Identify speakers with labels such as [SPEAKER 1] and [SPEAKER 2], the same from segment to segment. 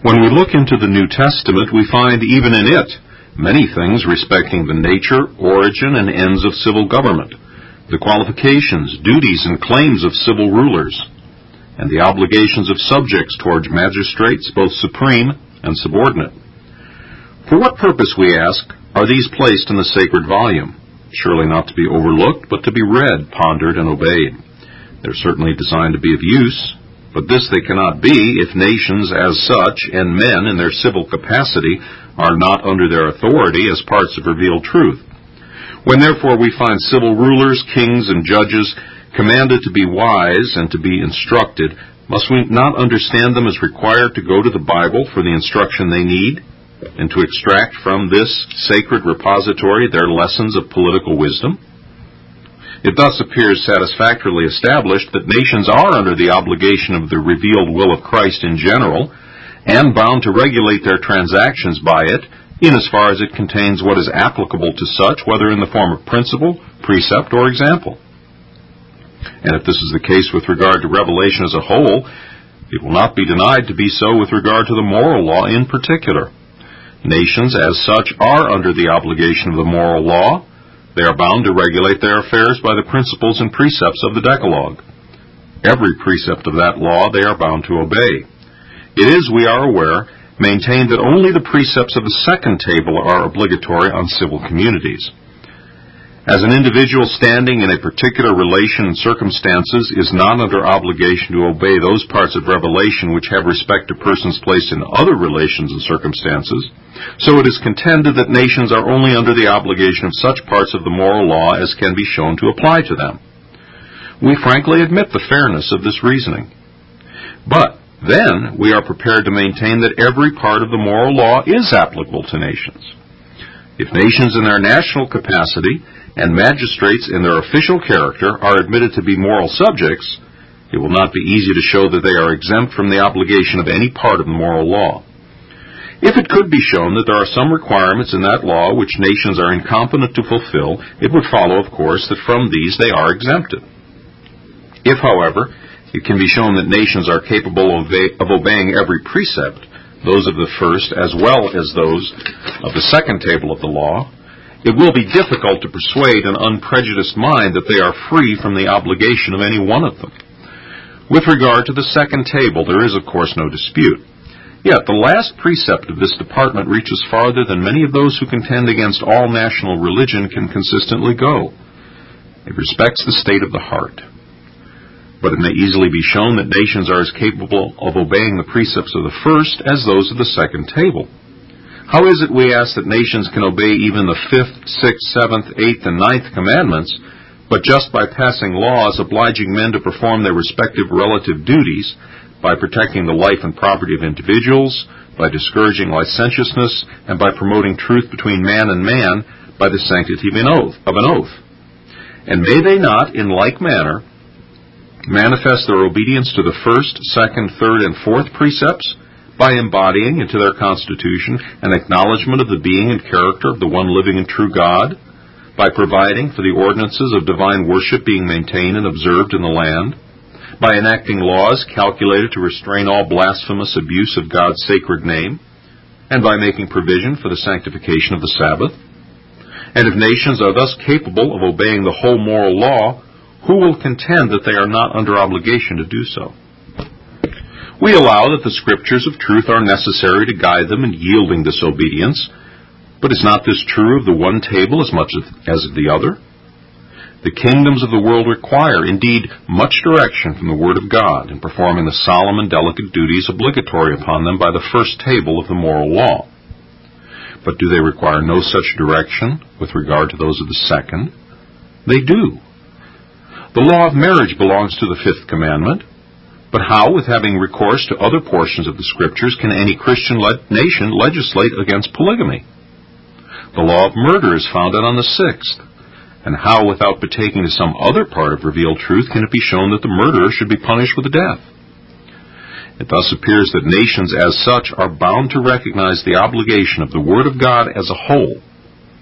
[SPEAKER 1] When we look into the New Testament, we find even in it many things respecting the nature, origin, and ends of civil government, the qualifications, duties, and claims of civil rulers, and the obligations of subjects towards magistrates, both supreme and subordinate. For what purpose, we ask, are these placed in the sacred volume? Surely not to be overlooked, but to be read, pondered, and obeyed. They're certainly designed to be of use, but this they cannot be if nations as such and men in their civil capacity are not under their authority as parts of revealed truth. When therefore we find civil rulers, kings, and judges commanded to be wise and to be instructed, must we not understand them as required to go to the Bible for the instruction they need, and to extract from this sacred repository their lessons of political wisdom? It thus appears satisfactorily established that nations are under the obligation of the revealed will of Christ in general, and bound to regulate their transactions by it, in as far as it contains what is applicable to such, whether in the form of principle, precept, or example. And if this is the case with regard to revelation as a whole, it will not be denied to be so with regard to the moral law in particular. Nations, as such, are under the obligation of the moral law. They are bound to regulate their affairs by the principles and precepts of the Decalogue. Every precept of that law they are bound to obey. It is, we are aware, maintained that only the precepts of the second table are obligatory on civil communities. As an individual standing in a particular relation and circumstances is not under obligation to obey those parts of revelation which have respect to persons placed in other relations and circumstances, so it is contended that nations are only under the obligation of such parts of the moral law as can be shown to apply to them. We frankly admit the fairness of this reasoning. But then we are prepared to maintain that every part of the moral law is applicable to nations. If nations in their national capacity and magistrates in their official character are admitted to be moral subjects, it will not be easy to show that they are exempt from the obligation of any part of the moral law. If it could be shown that there are some requirements in that law which nations are incompetent to fulfill, it would follow, of course, that from these they are exempted. If, however, it can be shown that nations are capable of obeying every precept, those of the first as well as those of the second table of the law, it will be difficult to persuade an unprejudiced mind that they are free from the obligation of any one of them. With regard to the second table, there is, of course, no dispute. Yet the last precept of this department reaches farther than many of those who contend against all national religion can consistently go. It respects the state of the heart. But it may easily be shown that nations are as capable of obeying the precepts of the first as those of the second table. How is it, we ask, that nations can obey even the 5th, 6th, 7th, 8th, and 9th commandments, but just by passing laws obliging men to perform their respective relative duties, by protecting the life and property of individuals, by discouraging licentiousness, and by promoting truth between man and man by the sanctity of an oath? And may they not, in like manner, manifest their obedience to the first, second, third, and fourth precepts, by embodying into their constitution an acknowledgement of the being and character of the one living and true God, by providing for the ordinances of divine worship being maintained and observed in the land, by enacting laws calculated to restrain all blasphemous abuse of God's sacred name, and by making provision for the sanctification of the Sabbath? And if nations are thus capable of obeying the whole moral law, who will contend that they are not under obligation to do so? We allow that the scriptures of truth are necessary to guide them in yielding this obedience, but is not this true of the one table as much as of the other? The kingdoms of the world require, indeed, much direction from the Word of God in performing the solemn and delicate duties obligatory upon them by the first table of the moral law. But do they require no such direction with regard to those of the second? They do. The law of marriage belongs to the 5th commandment. But how, with having recourse to other portions of the Scriptures, can any Christian nation legislate against polygamy? The law of murder is founded on the 6th. And how, without partaking to some other part of revealed truth, can it be shown that the murderer should be punished with death? It thus appears that nations as such are bound to recognize the obligation of the Word of God as a whole,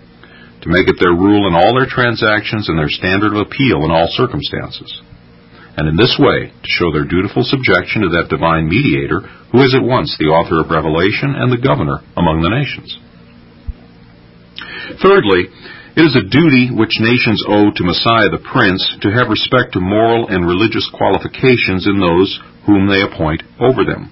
[SPEAKER 1] to make it their rule in all their transactions and their standard of appeal in all circumstances. and in this way to show their dutiful subjection to that divine mediator who is at once the author of revelation and the governor among the nations. Thirdly, it is a duty which nations owe to Messiah the Prince to have respect to moral and religious qualifications in those whom they appoint over them.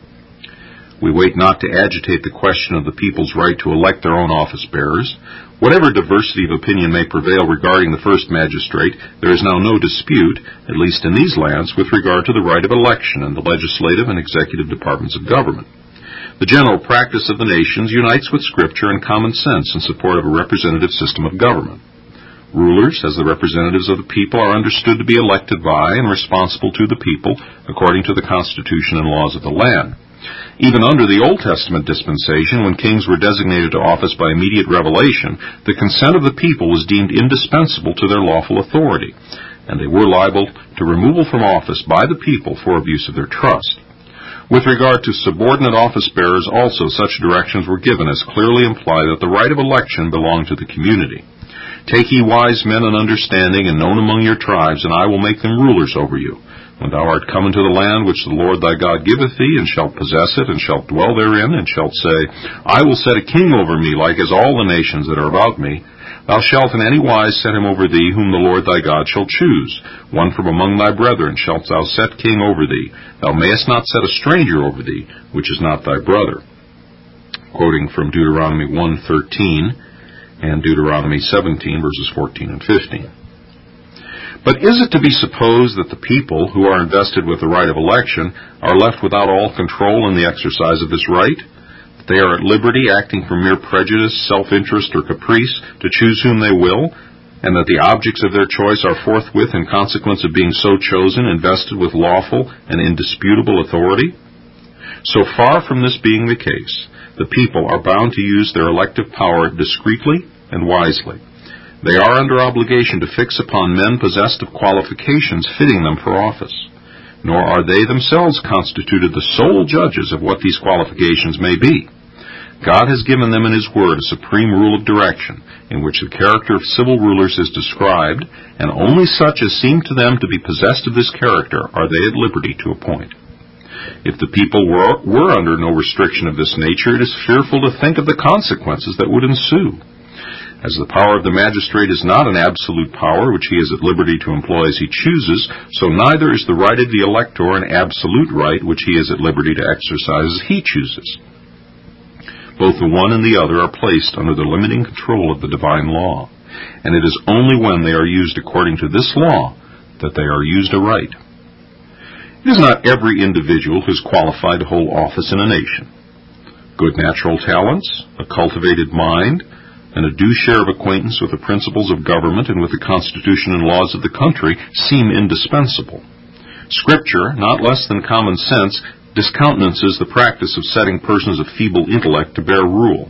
[SPEAKER 1] We wait not to agitate the question of the people's right to elect their own office-bearers. Whatever diversity of opinion may prevail regarding the first magistrate, there is now no dispute, at least in these lands, with regard to the right of election in the legislative and executive departments of government. The general practice of the nations unites with Scripture and common sense in support of a representative system of government. Rulers, as the representatives of the people, are understood to be elected by and responsible to the people according to the Constitution and laws of the land. Even under the Old Testament dispensation, when kings were designated to office by immediate revelation, the consent of the people was deemed indispensable to their lawful authority, and they were liable to removal from office by the people for abuse of their trust. With regard to subordinate office-bearers also, such directions were given as clearly imply that the right of election belonged to the community. Take ye wise men and understanding and known among your tribes, and I will make them rulers over you. When thou art come into the land which the Lord thy God giveth thee, and shalt possess it, and shalt dwell therein, and shalt say, I will set a king over me, like as all the nations that are about me, thou shalt in any wise set him over thee, whom the Lord thy God shall choose. One from among thy brethren shalt thou set king over thee. Thou mayest not set a stranger over thee, which is not thy brother. Quoting from Deuteronomy 1:13 and Deuteronomy 17, verses 14 and 15. But is it to be supposed that the people who are invested with the right of election are left without all control in the exercise of this right? That they are at liberty, acting from mere prejudice, self-interest, or caprice, to choose whom they will, and that the objects of their choice are forthwith, in consequence of being so chosen, invested with lawful and indisputable authority? So far from this being the case, the people are bound to use their elective power discreetly and wisely. They are under obligation to fix upon men possessed of qualifications fitting them for office. Nor are they themselves constituted the sole judges of what these qualifications may be. God has given them in His Word a supreme rule of direction, in which the character of civil rulers is described, and only such as seem to them to be possessed of this character are they at liberty to appoint. If the people were under no restriction of this nature, it is fearful to think of the consequences that would ensue. As the power of the magistrate is not an absolute power which he is at liberty to employ as he chooses, so neither is the right of the elector an absolute right which he is at liberty to exercise as he chooses. Both the one and the other are placed under the limiting control of the divine law, and it is only when they are used according to this law that they are used aright. It is not every individual who is qualified to hold office in a nation. Good natural talents, a cultivated mind, and a due share of acquaintance with the principles of government and with the constitution and laws of the country seem indispensable. Scripture, not less than common sense, discountenances the practice of setting persons of feeble intellect to bear rule.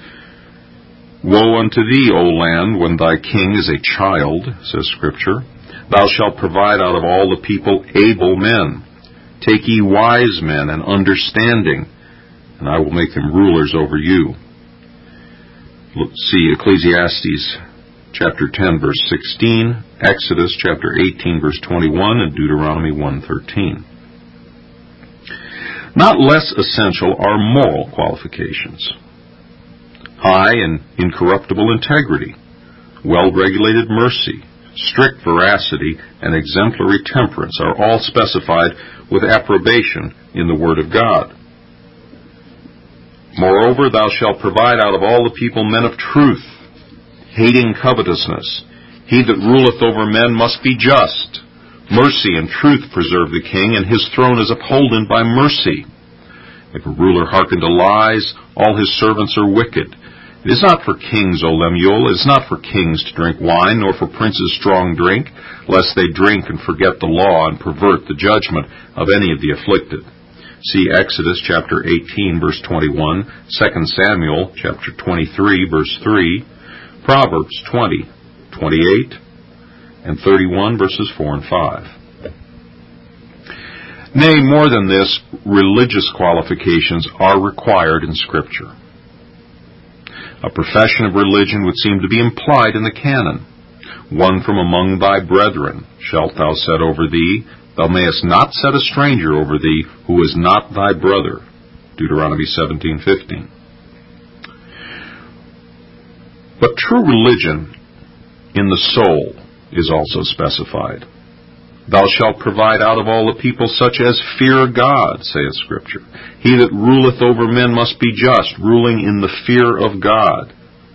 [SPEAKER 1] Woe unto thee, O land, when thy king is a child, says Scripture. Thou shalt provide out of all the people able men. Take ye wise men and understanding, and I will make them rulers over you. See Ecclesiastes chapter 10, verse 16, Exodus chapter 18, verse 21, and Deuteronomy 1:13. Not less essential are moral qualifications. High and incorruptible integrity, well-regulated mercy, strict veracity, and exemplary temperance are all specified with approbation in the Word of God. Moreover, thou shalt provide out of all the people men of truth, hating covetousness. He that ruleth over men must be just. Mercy and truth preserve the king, and his throne is upholden by mercy. If a ruler hearken to lies, all his servants are wicked. It is not for kings, O Lemuel, it is not for kings to drink wine, nor for princes strong drink, lest they drink and forget the law and pervert the judgment of any of the afflicted. See Exodus chapter 18, verse 21, 2 Samuel chapter 23, verse 3, Proverbs 20, 28, and 31, verses 4 and 5. Nay, more than this, religious qualifications are required in Scripture. A profession of religion would seem to be implied in the canon. One from among thy brethren shalt thou set over thee, Thou mayest not set a stranger over thee who is not thy brother. Deuteronomy 17:15. But true religion in the soul is also specified. Thou shalt provide out of all the people such as fear God, saith Scripture. He that ruleth over men must be just, ruling in the fear of God.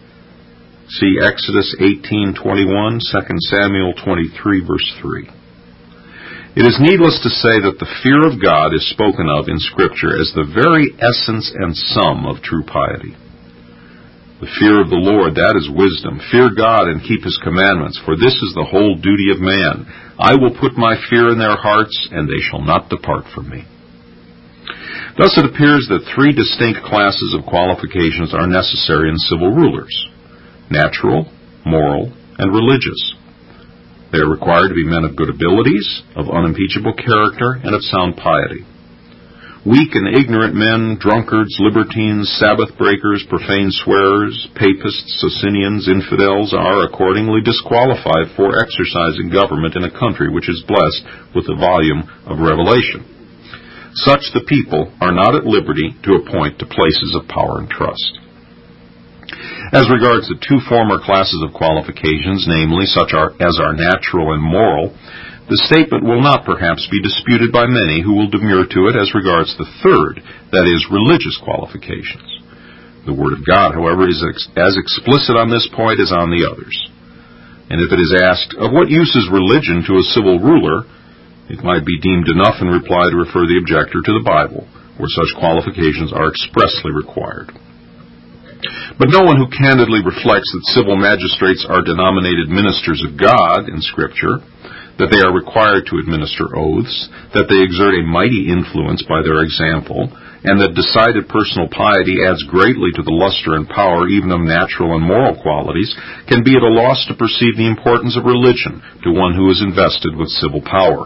[SPEAKER 1] See Exodus 18:21, 2 Samuel 23, verse 3. It is needless to say that the fear of God is spoken of in Scripture as the very essence and sum of true piety. The fear of the Lord, that is wisdom. Fear God and keep His commandments, for this is the whole duty of man. I will put my fear in their hearts, and they shall not depart from me. Thus it appears that three distinct classes of qualifications are necessary in civil rulers: natural, moral, and religious. They are required to be men of good abilities, of unimpeachable character, and of sound piety. Weak and ignorant men, drunkards, libertines, Sabbath breakers, profane swearers, papists, Socinians, infidels are accordingly disqualified for exercising government in a country which is blessed with the volume of revelation. Such the people are not at liberty to appoint to places of power and trust. As regards the two former classes of qualifications, namely such as are natural and moral, the statement will not perhaps be disputed by many who will demur to it as regards the third, that is, religious qualifications. The Word of God, however, is as explicit on this point as on the others. And if it is asked, of what use is religion to a civil ruler, it might be deemed enough in reply to refer the objector to the Bible, where such qualifications are expressly required. But no one who candidly reflects that civil magistrates are denominated ministers of God in Scripture, that they are required to administer oaths, that they exert a mighty influence by their example, and that decided personal piety adds greatly to the luster and power even of natural and moral qualities, can be at a loss to perceive the importance of religion to one who is invested with civil power.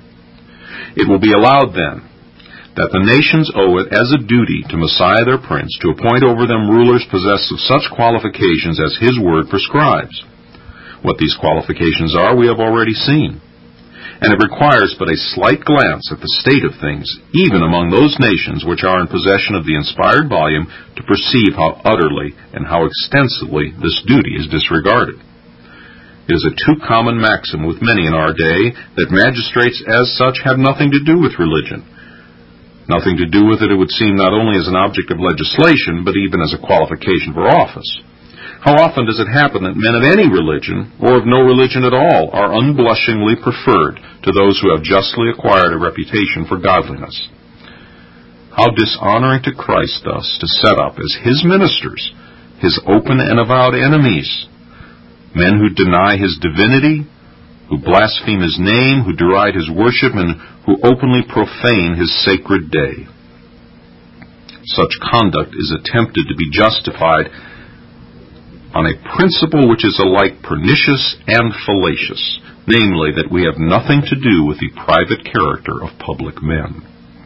[SPEAKER 1] It will be allowed, then, that the nations owe it as a duty to Messiah their Prince to appoint over them rulers possessed of such qualifications as His Word prescribes. What these qualifications are, we have already seen. And it requires but a slight glance at the state of things, even among those nations which are in possession of the inspired volume, to perceive how utterly and how extensively this duty is disregarded. It is a too common maxim with many in our day that magistrates as such have nothing to do with religion. Nothing to do with it, it would seem, not only as an object of legislation, but even as a qualification for office. How often does it happen that men of any religion, or of no religion at all, are unblushingly preferred to those who have justly acquired a reputation for godliness? How dishonoring to Christ, thus, to set up as His ministers His open and avowed enemies, men who deny His divinity, who blaspheme His name, who deride His worship, and who openly profane His sacred day. Such conduct is attempted to be justified on a principle which is alike pernicious and fallacious, namely that we have nothing to do with the private character of public men.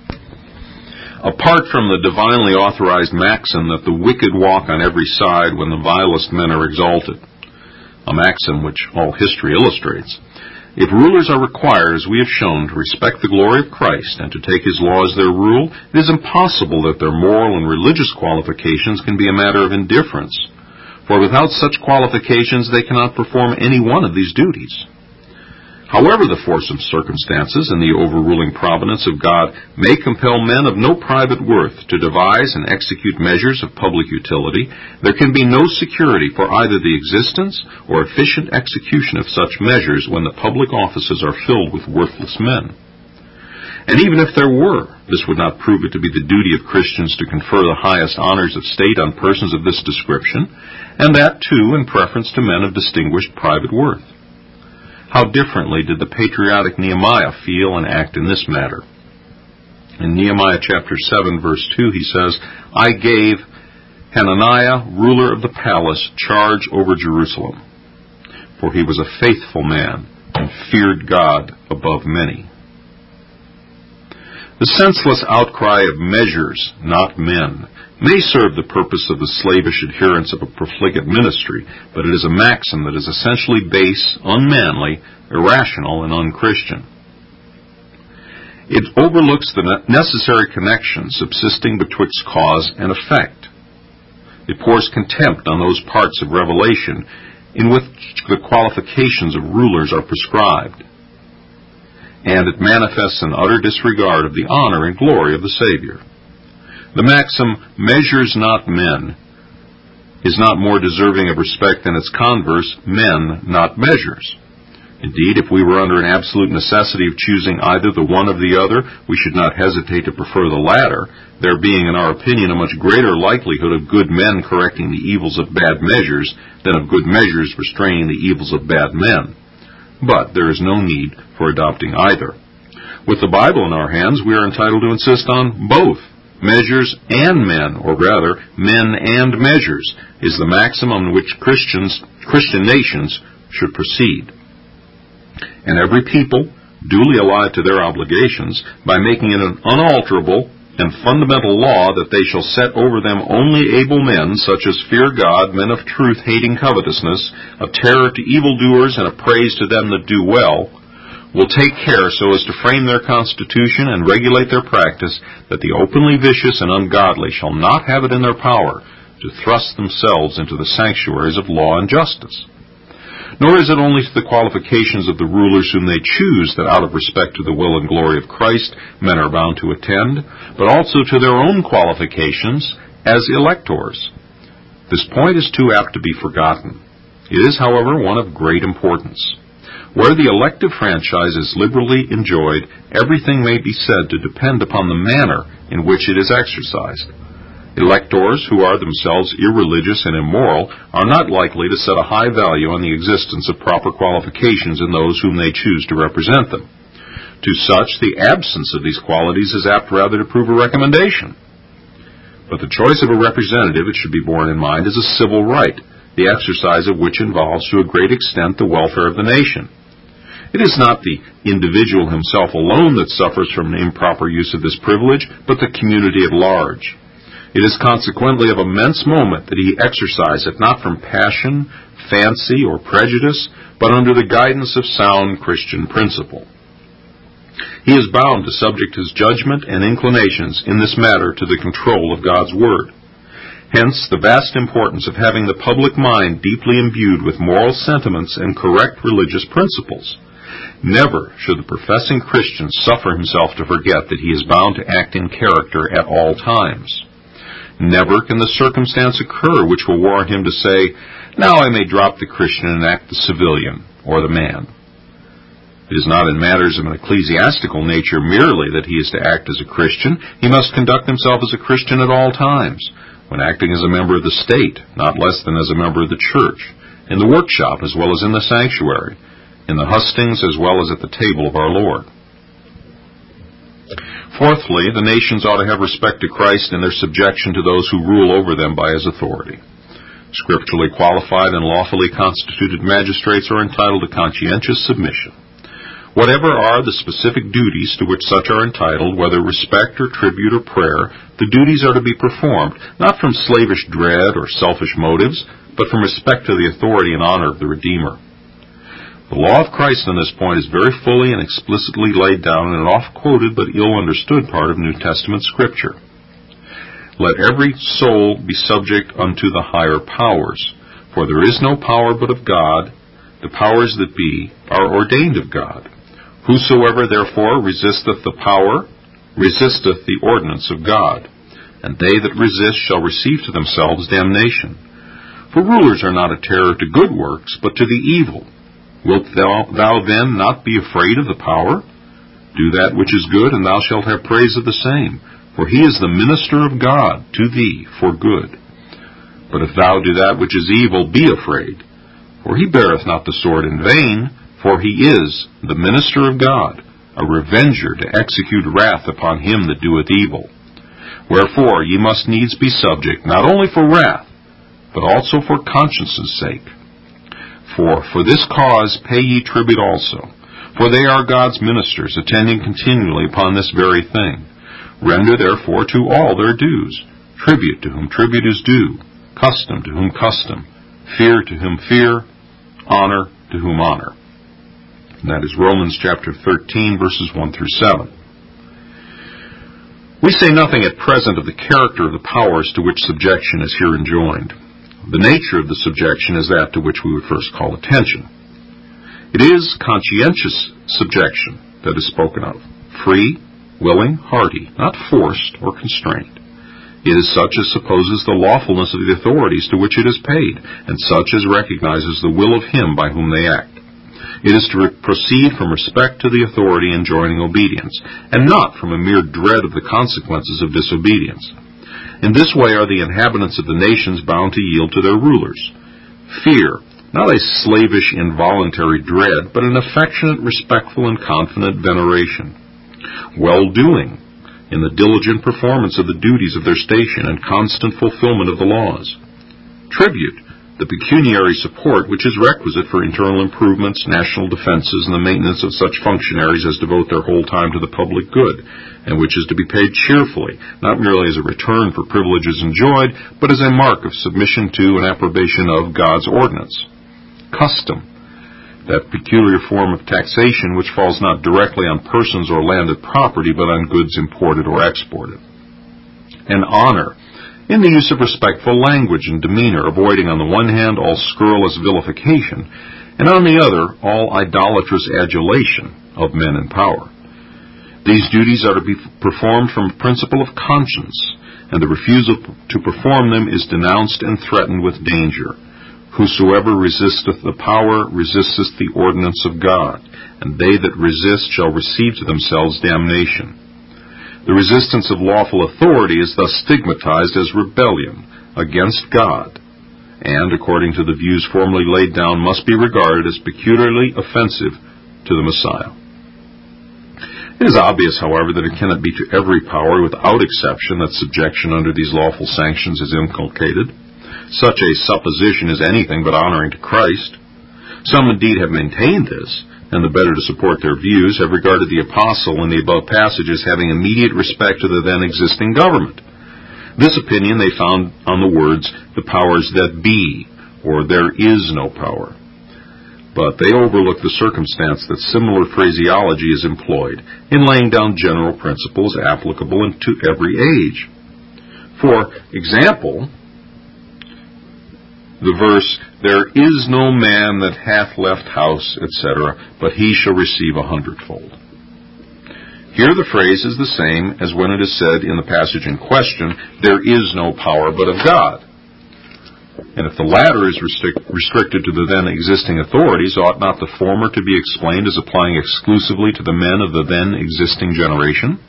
[SPEAKER 1] Apart from the divinely authorized maxim that the wicked walk on every side when the vilest men are exalted, a maxim which all history illustrates, if rulers are required, as we have shown, to respect the glory of Christ and to take His law as their rule, it is impossible that their moral and religious qualifications can be a matter of indifference. For without such qualifications, they cannot perform any one of these duties. However, the force of circumstances and the overruling providence of God may compel men of no private worth to devise and execute measures of public utility, there can be no security for either the existence or efficient execution of such measures when the public offices are filled with worthless men. And even if there were, this would not prove it to be the duty of Christians to confer the highest honors of state on persons of this description, and that, too, in preference to men of distinguished private worth. How differently did the patriotic Nehemiah feel and act in this matter? In Nehemiah chapter 7, verse 2, he says, I gave Hananiah, ruler of the palace, charge over Jerusalem, for he was a faithful man and feared God above many. The senseless outcry of measures, not men, may serve the purpose of the slavish adherence of a profligate ministry, but it is a maxim that is essentially base, unmanly, irrational, and unchristian. It overlooks the necessary connection subsisting betwixt cause and effect. It pours contempt on those parts of revelation in which the qualifications of rulers are prescribed. And it manifests an utter disregard of the honor and glory of the Savior. The maxim, "measures not men," is not more deserving of respect than its converse, "men, not measures." Indeed, if we were under an absolute necessity of choosing either the one or the other, we should not hesitate to prefer the latter, there being, in our opinion, a much greater likelihood of good men correcting the evils of bad measures than of good measures restraining the evils of bad men. But there is no need for adopting either. With the Bible in our hands, we are entitled to insist on both. Measures and men, or rather, men and measures, is the maxim on which Christian nations should proceed. And every people, duly alive to their obligations, by making it an unalterable and fundamental law that they shall set over them only able men, such as fear God, men of truth, hating covetousness, a terror to evildoers, and a praise to them that do well, will take care so as to frame their constitution and regulate their practice, that the openly vicious and ungodly shall not have it in their power to thrust themselves into the sanctuaries of law and justice. Nor is it only to the qualifications of the rulers whom they choose that out of respect to the will and glory of Christ men are bound to attend, but also to their own qualifications as electors. This point is too apt to be forgotten. It is, however, one of great importance. Where the elective franchise is liberally enjoyed, everything may be said to depend upon the manner in which it is exercised. Electors, who are themselves irreligious and immoral, are not likely to set a high value on the existence of proper qualifications in those whom they choose to represent them. To such, the absence of these qualities is apt rather to prove a recommendation. But the choice of a representative, it should be borne in mind, is a civil right, the exercise of which involves to a great extent the welfare of the nation. It is not the individual himself alone that suffers from an improper use of this privilege, but the community at large. It is consequently of immense moment that he exercise it not from passion, fancy, or prejudice, but under the guidance of sound Christian principle. He is bound to subject his judgment and inclinations in this matter to the control of God's Word. Hence, the vast importance of having the public mind deeply imbued with moral sentiments and correct religious principles. Never should the professing Christian suffer himself to forget that he is bound to act in character at all times. Never can the circumstance occur which will warrant him to say, "Now I may drop the Christian and act the civilian, or the man." It is not in matters of an ecclesiastical nature merely that he is to act as a Christian. He must conduct himself as a Christian at all times, when acting as a member of the state, not less than as a member of the church, in the workshop as well as in the sanctuary, in the hustings as well as at the table of our Lord. Fourthly, the nations ought to have respect to Christ in their subjection to those who rule over them by his authority. Scripturally qualified and lawfully constituted magistrates are entitled to conscientious submission. Whatever are the specific duties to which such are entitled, whether respect or tribute or prayer, the duties are to be performed, not from slavish dread or selfish motives, but from respect to the authority and honor of the Redeemer. The law of Christ on this point is very fully and explicitly laid down in an oft-quoted but ill-understood part of New Testament Scripture. Let every soul be subject unto the higher powers, for there is no power but of God. The powers that be are ordained of God. Whosoever therefore resisteth the power, resisteth the ordinance of God, and they that resist shall receive to themselves damnation. For rulers are not a terror to good works, but to the evil. Wilt thou then not be afraid of the power? Do that which is good, and thou shalt have praise of the same, for he is the minister of God to thee for good. But if thou do that which is evil, be afraid, for he beareth not the sword in vain, for he is the minister of God, a revenger to execute wrath upon him that doeth evil. Wherefore ye must needs be subject, not only for wrath, but also for conscience' sake. For this cause pay ye tribute also, for they are God's ministers, attending continually upon this very thing. Render therefore to all their dues, tribute to whom tribute is due, custom to whom custom, fear to whom fear, honor to whom honor. And that is Romans chapter 13, verses 1 through 7. We say nothing at present of the character of the powers to which subjection is here enjoined. The nature of the subjection is that to which we would first call attention. It is conscientious subjection that is spoken of, free, willing, hearty, not forced or constrained. It is such as supposes the lawfulness of the authorities to which it is paid, and such as recognizes the will of him by whom they act. It is to proceed from respect to the authority enjoining obedience, and not from a mere dread of the consequences of disobedience. In this way are the inhabitants of the nations bound to yield to their rulers. Fear, not a slavish, involuntary dread, but an affectionate, respectful, and confident veneration. Well-doing, in the diligent performance of the duties of their station and constant fulfillment of the laws. Tribute, the pecuniary support which is requisite for internal improvements, national defenses, and the maintenance of such functionaries as devote their whole time to the public good, and which is to be paid cheerfully, not merely as a return for privileges enjoyed, but as a mark of submission to and approbation of God's ordinance. Custom, that peculiar form of taxation which falls not directly on persons or landed property, but on goods imported or exported. And honor, in the use of respectful language and demeanor, avoiding on the one hand all scurrilous vilification, and on the other all idolatrous adulation of men in power. These duties are to be performed from a principle of conscience, and the refusal to perform them is denounced and threatened with danger. Whosoever resisteth the power resisteth the ordinance of God, and they that resist shall receive to themselves damnation. The resistance of lawful authority is thus stigmatized as rebellion against God, and, according to the views formerly laid down, must be regarded as peculiarly offensive to the Messiah. It is obvious, however, that it cannot be to every power without exception that subjection under these lawful sanctions is inculcated. Such a supposition is anything but honoring to Christ. Some indeed have maintained this, and the better to support their views, have regarded the apostle in the above passages having immediate respect to the then existing government. This opinion they found on the words, the powers that be, or there is no power. But they overlook the circumstance that similar phraseology is employed in laying down general principles applicable to every age. For example, the verse, there is no man that hath left house, etc., but he shall receive 100-fold. Here the phrase is the same as when it is said in the passage in question, there is no power but of God. And if the latter is restricted to the then existing authorities, ought not the former to be explained as applying exclusively to the men of the then existing generation?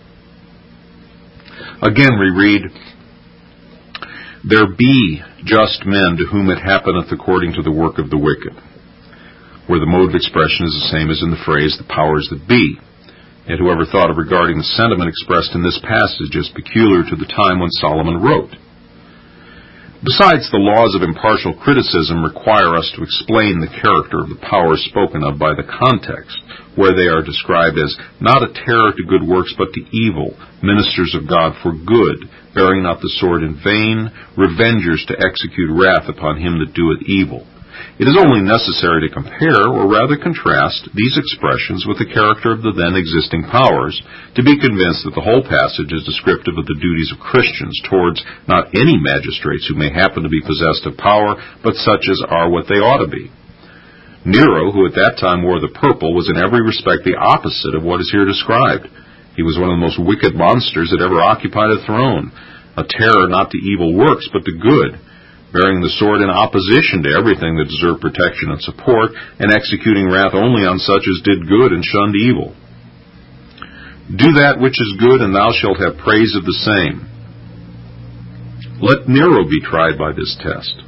[SPEAKER 1] Again we read, there be just men to whom it happeneth according to the work of the wicked, where the mode of expression is the same as in the phrase, the powers that be. Yet whoever thought of regarding the sentiment expressed in this passage as peculiar to the time when Solomon wrote? Besides, the laws of impartial criticism require us to explain the character of the powers spoken of by the context, where they are described as not a terror to good works but to evil, ministers of God for good, bearing not the sword in vain, revengers to execute wrath upon him that doeth evil. It is only necessary to compare, or rather contrast, these expressions with the character of the then existing powers, to be convinced that the whole passage is descriptive of the duties of Christians towards not any magistrates who may happen to be possessed of power, but such as are what they ought to be. Nero, who at that time wore the purple, was in every respect the opposite of what is here described. He was one of the most wicked monsters that ever occupied a throne, a terror not to evil works, but to good, bearing the sword in opposition to everything that deserved protection and support, and executing wrath only on such as did good and shunned evil. Do that which is good, and thou shalt have praise of the same. Let Nero be tried by this test.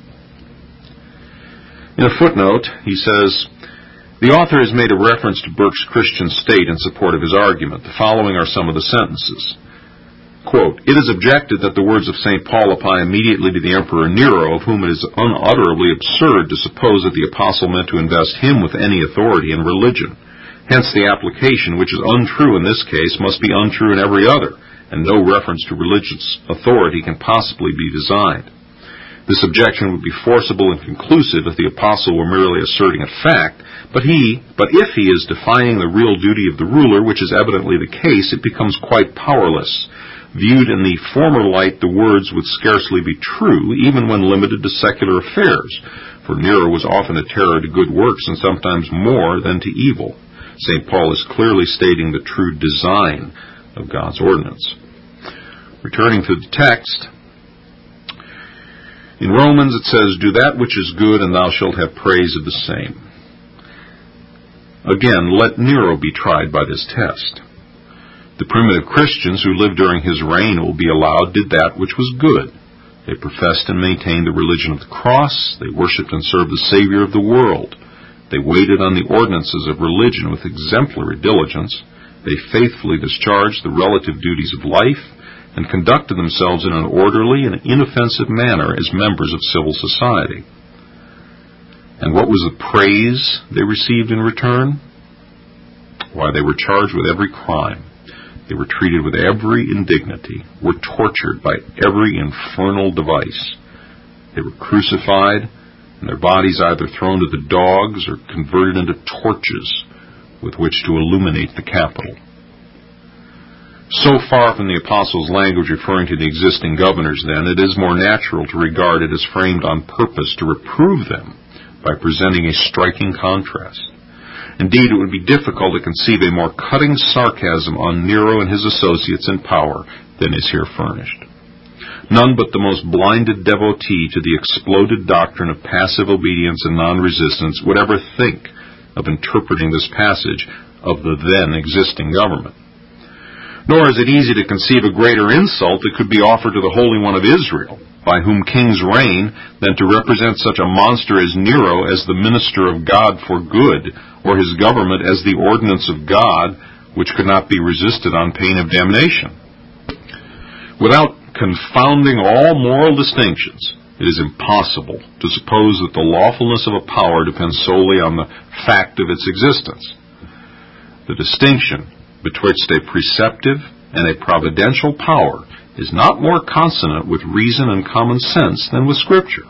[SPEAKER 1] In a footnote, he says, the author has made a reference to Burke's Christian State in support of his argument. The following are some of the sentences. Quote, it is objected that the words of St. Paul apply immediately to the Emperor Nero, of whom it is unutterably absurd to suppose that the apostle meant to invest him with any authority in religion. Hence the application, which is untrue in this case, must be untrue in every other, and no reference to religious authority can possibly be designed. This objection would be forcible and conclusive if the apostle were merely asserting a fact, but if he is defining the real duty of the ruler, which is evidently the case, it becomes quite powerless. Viewed in the former light, the words would scarcely be true, even when limited to secular affairs, for Nero was often a terror to good works and sometimes more than to evil. St. Paul is clearly stating the true design of God's ordinance. Returning to the text, in Romans it says, "Do that which is good, and thou shalt have praise of the same." Again, let Nero be tried by this test. The primitive Christians who lived during his reign, it will be allowed, did that which was good. They professed and maintained the religion of the cross. They worshipped and served the Savior of the world. They waited on the ordinances of religion with exemplary diligence. They faithfully discharged the relative duties of life and conducted themselves in an orderly and inoffensive manner as members of civil society. And what was the praise they received in return? Why, they were charged with every crime. They were treated with every indignity, were tortured by every infernal device. They were crucified, and their bodies either thrown to the dogs or converted into torches with which to illuminate the Capitol. So far from the apostles' language referring to the existing governors, then, it is more natural to regard it as framed on purpose to reprove them by presenting a striking contrast. Indeed, it would be difficult to conceive a more cutting sarcasm on Nero and his associates in power than is here furnished. None but the most blinded devotee to the exploded doctrine of passive obedience and non-resistance would ever think of interpreting this passage of the then existing government. Nor is it easy to conceive a greater insult that could be offered to the Holy One of Israel, by whom kings reign, than to represent such a monster as Nero as the minister of God for good, or his government as the ordinance of God, which could not be resisted on pain of damnation. Without confounding all moral distinctions, it is impossible to suppose that the lawfulness of a power depends solely on the fact of its existence. The distinction betwixt a preceptive and a providential power is not more consonant with reason and common sense than with Scripture.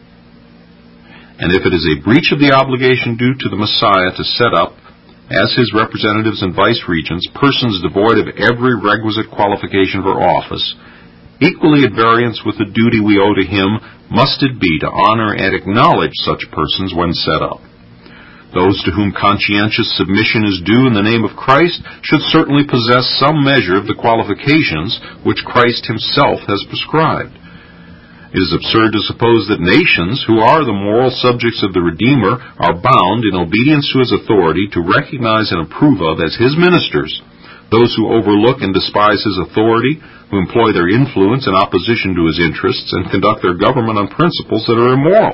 [SPEAKER 1] And if it is a breach of the obligation due to the Messiah to set up, as his representatives and vice-regents, persons devoid of every requisite qualification for office, equally at variance with the duty we owe to him, must it be to honor and acknowledge such persons when set up. Those to whom conscientious submission is due in the name of Christ should certainly possess some measure of the qualifications which Christ himself has prescribed. It is absurd to suppose that nations, who are the moral subjects of the Redeemer, are bound, in obedience to his authority, to recognize and approve of as his ministers those who overlook and despise his authority, who employ their influence in opposition to his interests, and conduct their government on principles that are immoral.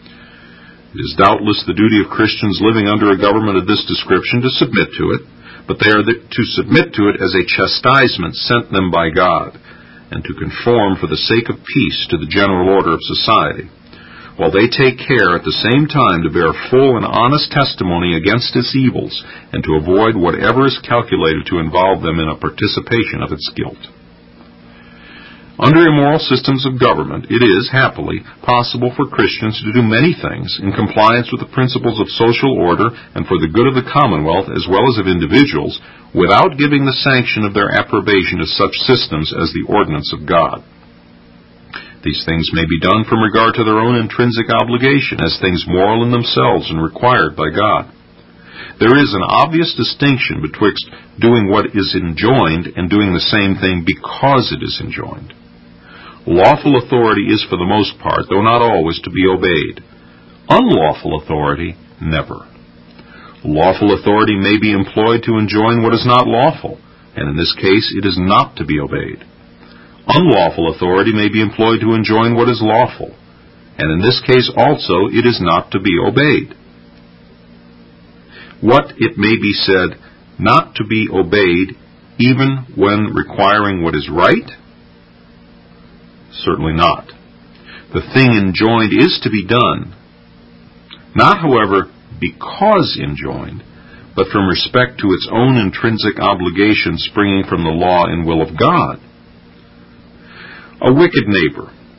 [SPEAKER 1] It is doubtless the duty of Christians living under a government of this description to submit to it, but they are to submit to it as a chastisement sent them by God, and to conform for the sake of peace to the general order of society, while they take care at the same time to bear full and honest testimony against its evils, and to avoid whatever is calculated to involve them in a participation of its guilt. Under immoral systems of government, it is, happily, possible for Christians to do many things in compliance with the principles of social order and for the good of the commonwealth as well as of individuals, without giving the sanction of their approbation to such systems as the ordinance of God. These things may be done from regard to their own intrinsic obligation as things moral in themselves and required by God. There is an obvious distinction betwixt doing what is enjoined and doing the same thing because it is enjoined. Lawful authority is for the most part, though not always, to be obeyed. Unlawful authority, never. Lawful authority may be employed to enjoin what is not lawful, and in this case it is not to be obeyed. Unlawful authority may be employed to enjoin what is lawful, and in this case also it is not to be obeyed. What, it may be said, not to be obeyed even when requiring what is right? Certainly not. The thing enjoined is to be done, not, however, because enjoined, but from respect to its own intrinsic obligation springing from the law and will of God. A wicked neighbor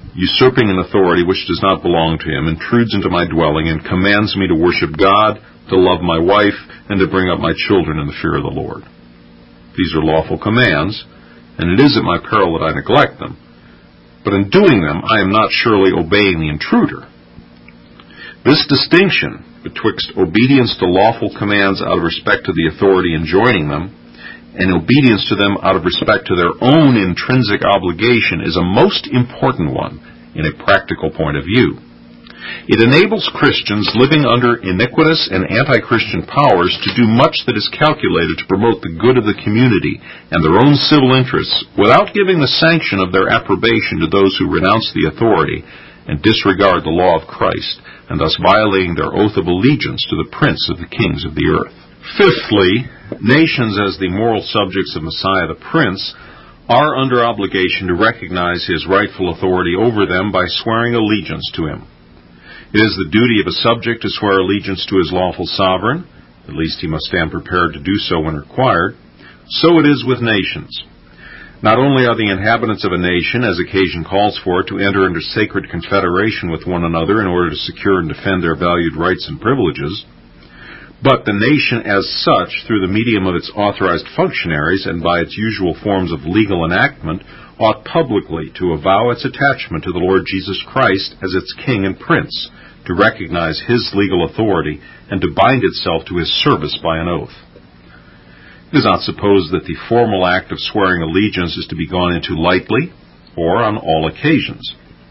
[SPEAKER 1] usurping an authority which does not belong to him, intrudes into my dwelling and commands me to worship God, to love my wife, and to bring up my children in the fear of the Lord. These are lawful commands, and it is at my peril that I neglect them. But in doing them, I am not surely obeying the intruder. This distinction betwixt obedience to lawful commands out of respect to the authority enjoining them, and obedience to them out of respect to their own intrinsic obligation is a most important one in a practical point of view. It enables Christians living under iniquitous and anti-Christian powers to do much that is calculated to promote the good of the community and their own civil interests without giving the sanction of their approbation to those who renounce the authority and disregard the law of Christ, and thus violating their oath of allegiance to the prince of the kings of the earth. Fifthly, nations as the moral subjects of Messiah the Prince are under obligation to recognize his rightful authority over them by swearing allegiance to him. It is the duty of a subject to swear allegiance to his lawful sovereign, at least he must stand prepared to do so when required. So it is with nations. Not only are the inhabitants of a nation, as occasion calls for, to enter into sacred confederation with one another in order to secure and defend their valued rights and privileges, but the nation as such, through the medium of its authorized functionaries and by its usual forms of legal enactment, ought publicly to avow its attachment to the Lord Jesus Christ as its King and Prince, to recognize his legal authority, and to bind itself to his service by an oath. It is not supposed that the formal act of swearing allegiance is to be gone into lightly or on all occasions.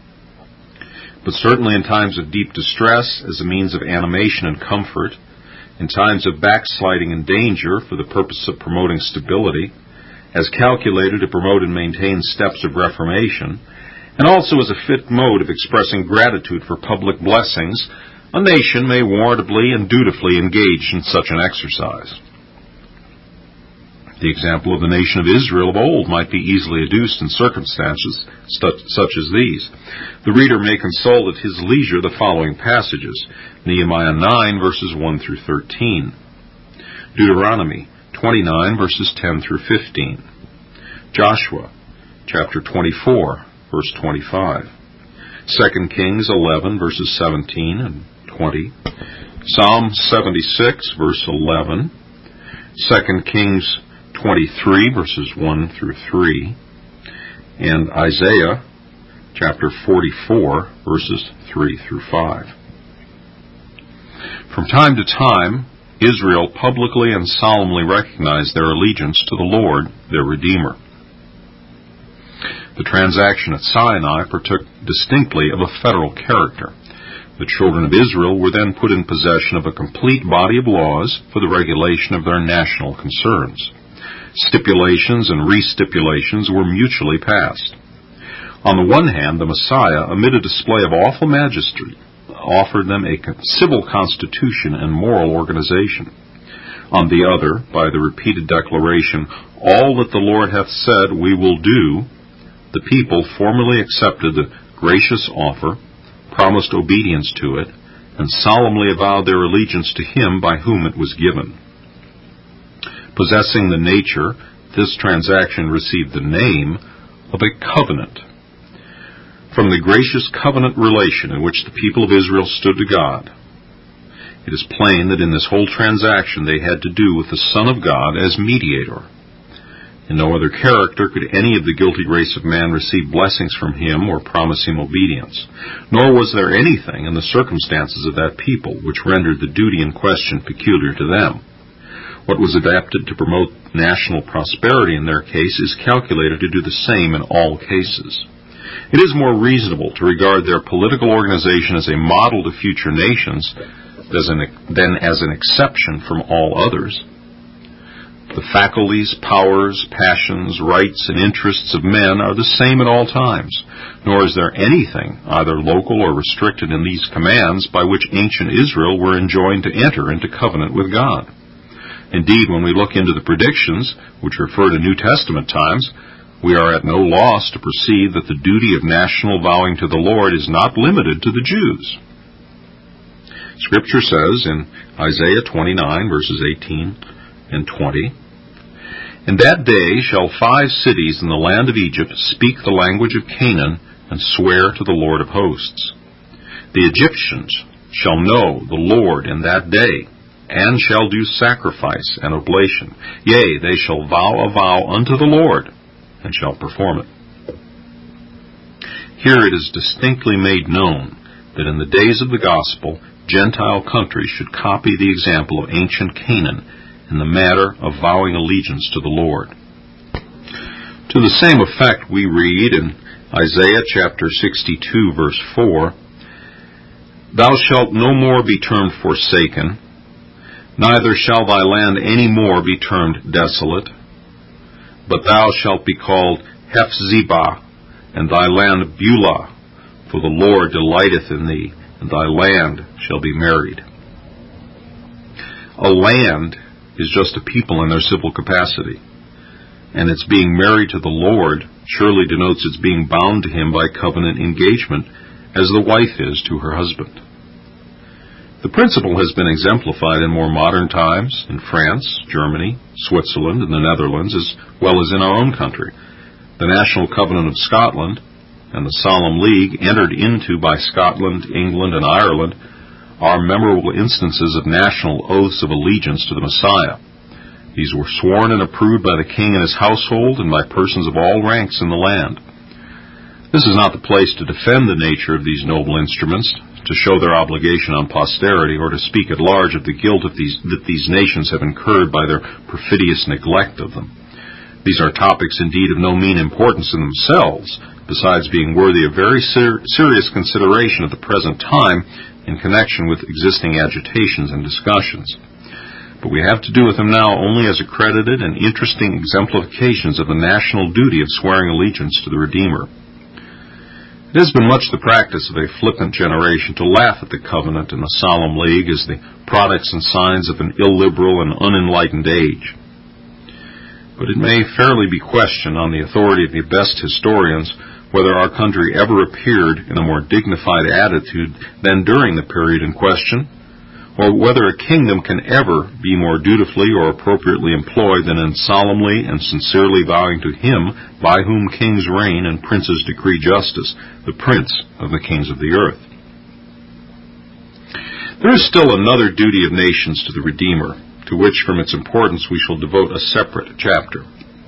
[SPEAKER 1] But certainly in times of deep distress, as a means of animation and comfort, in times of backsliding and danger for the purpose of promoting stability, as calculated to promote and maintain steps of reformation, and also as a fit mode of expressing gratitude for public blessings, a nation may warrantably and dutifully engage in such an exercise. The example of the nation of Israel of old might be easily adduced in circumstances such as these. The reader may consult at his leisure the following passages: Nehemiah 9, verses 1 through 13, Deuteronomy 29, verses 10 through 15, Joshua chapter 24, verse 25, 2 Kings 11, verses 17 and 20, Psalm 76, verse 11, 2 Kings 23, verses 1 through 3, and Isaiah chapter 44, verses 3 through 5. From time to time, Israel publicly and solemnly recognized their allegiance to the Lord, their Redeemer. The transaction at Sinai partook distinctly of a federal character. The children of Israel were then put in possession of a complete body of laws for the regulation of their national concerns. Stipulations and re-stipulations were mutually passed. On the one hand, the Messiah, amid a display of awful majesty, offered them a civil constitution and moral organization. On the other, by the repeated declaration, "All that the Lord hath said we will do," the people formally accepted the gracious offer, promised obedience to it, and solemnly avowed their allegiance to him by whom it was given. Possessing the nature, this transaction received the name of a covenant. From the gracious covenant relation in which the people of Israel stood to God, it is plain that in this whole transaction they had to do with the Son of God as mediator. In no other character could any of the guilty race of man receive blessings from him or promise him obedience, nor was there anything in the circumstances of that people which rendered the duty in question peculiar to them. What was adapted to promote national prosperity in their case is calculated to do the same in all cases. It is more reasonable to regard their political organization as a model to future nations than as an exception from all others. The faculties, powers, passions, rights, and interests of men are the same at all times, nor is there anything, either local or restricted in these commands, by which ancient Israel were enjoined to enter into covenant with God. Indeed, when we look into the predictions, which refer to New Testament times, we are at no loss to perceive that the duty of national vowing to the Lord is not limited to the Jews. Scripture says in Isaiah 29, verses 18 and 20, "In that day shall 5 cities in the land of Egypt speak the language of Canaan and swear to the Lord of hosts. The Egyptians shall know the Lord in that day, and shall do sacrifice and oblation. Yea, they shall vow a vow unto the Lord, and shall perform it. Here it is distinctly made known that in the days of the gospel, Gentile countries should copy the example of ancient Canaan in the matter of vowing allegiance to the Lord. To the same effect, we read in Isaiah chapter 62, verse 4, Thou shalt no more be termed forsaken, neither shall thy land any more be termed desolate, but thou shalt be called Hephzibah, and thy land Beulah, for the Lord delighteth in thee, and thy land shall be married. A land is just a people in their civil capacity, and its being married to the Lord surely denotes its being bound to him by covenant engagement, as the wife is to her husband. The principle has been exemplified in more modern times in France, Germany, Switzerland, and the Netherlands, as well as in our own country. The National Covenant of Scotland and the Solemn League, entered into by Scotland, England, and Ireland, are memorable instances of national oaths of allegiance to the Messiah. These were sworn and approved by the king and his household and by persons of all ranks in the land. This is not the place to defend the nature of these noble instruments, to show their obligation on posterity, or to speak at large of the guilt that these nations have incurred by their perfidious neglect of them. These are topics indeed of no mean importance in themselves, besides being worthy of very serious consideration at the present time in connection with existing agitations and discussions. But we have to do with them now only as accredited and interesting exemplifications of the national duty of swearing allegiance to the Redeemer. It has been much the practice of a flippant generation to laugh at the covenant and the Solemn League as the products and signs of an illiberal and unenlightened age. But it may fairly be questioned on the authority of the best historians whether our country ever appeared in a more dignified attitude than during the period in question, or whether a kingdom can ever be more dutifully or appropriately employed than in solemnly and sincerely vowing to him by whom kings reign and princes decree justice, the Prince of the kings of the earth. There is still another duty of nations to the Redeemer, to which from its importance we shall devote a separate chapter.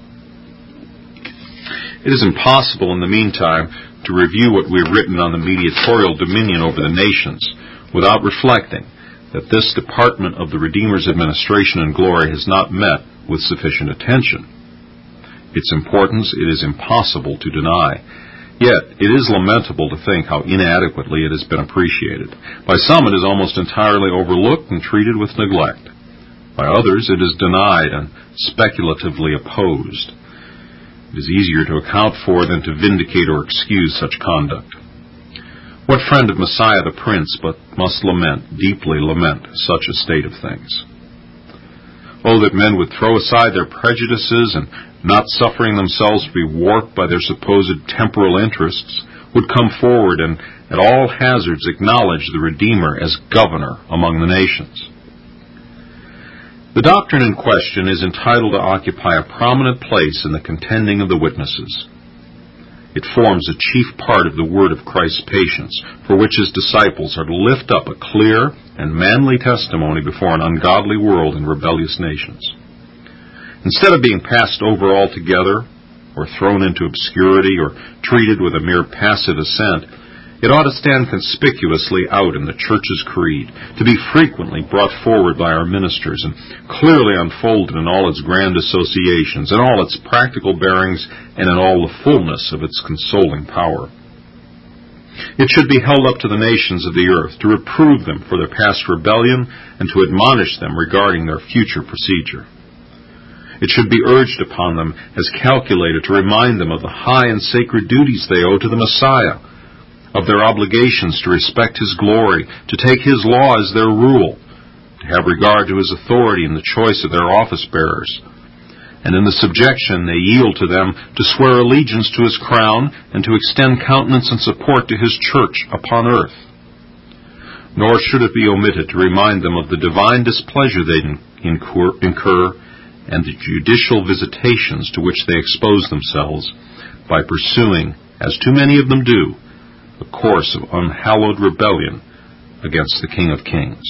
[SPEAKER 1] It is impossible in the meantime to review what we have written on the mediatorial dominion over the nations without reflecting that this department of the Redeemer's administration and glory has not met with sufficient attention. Its importance it is impossible to deny. Yet it is lamentable to think how inadequately it has been appreciated. By some it is almost entirely overlooked and treated with neglect. By others it is denied and speculatively opposed. It is easier to account for than to vindicate or excuse such conduct. What friend of Messiah the Prince but must lament, deeply lament, such a state of things? Oh, that men would throw aside their prejudices and, not suffering themselves to be warped by their supposed temporal interests, would come forward and at all hazards acknowledge the Redeemer as governor among the nations. The doctrine in question is entitled to occupy a prominent place in the contending of the witnesses. It forms a chief part of the word of Christ's patience, for which his disciples are to lift up a clear and manly testimony before an ungodly world and rebellious nations. Instead of being passed over altogether, or thrown into obscurity, or treated with a mere passive assent, it ought to stand conspicuously out in the Church's creed, to be frequently brought forward by our ministers, and clearly unfolded in all its grand associations, in all its practical bearings, and in all the fullness of its consoling power. It should be held up to the nations of the earth to reprove them for their past rebellion and to admonish them regarding their future procedure. It should be urged upon them as calculated to remind them of the high and sacred duties they owe to the Messiah, of their obligations to respect his glory, to take his law as their rule, to have regard to his authority in the choice of their office-bearers, and in the subjection they yield to them to swear allegiance to his crown and to extend countenance and support to his church upon earth. Nor should it be omitted to remind them of the divine displeasure they incur and the judicial visitations to which they expose themselves by pursuing as too many of them do, a course of unhallowed rebellion against the King of Kings.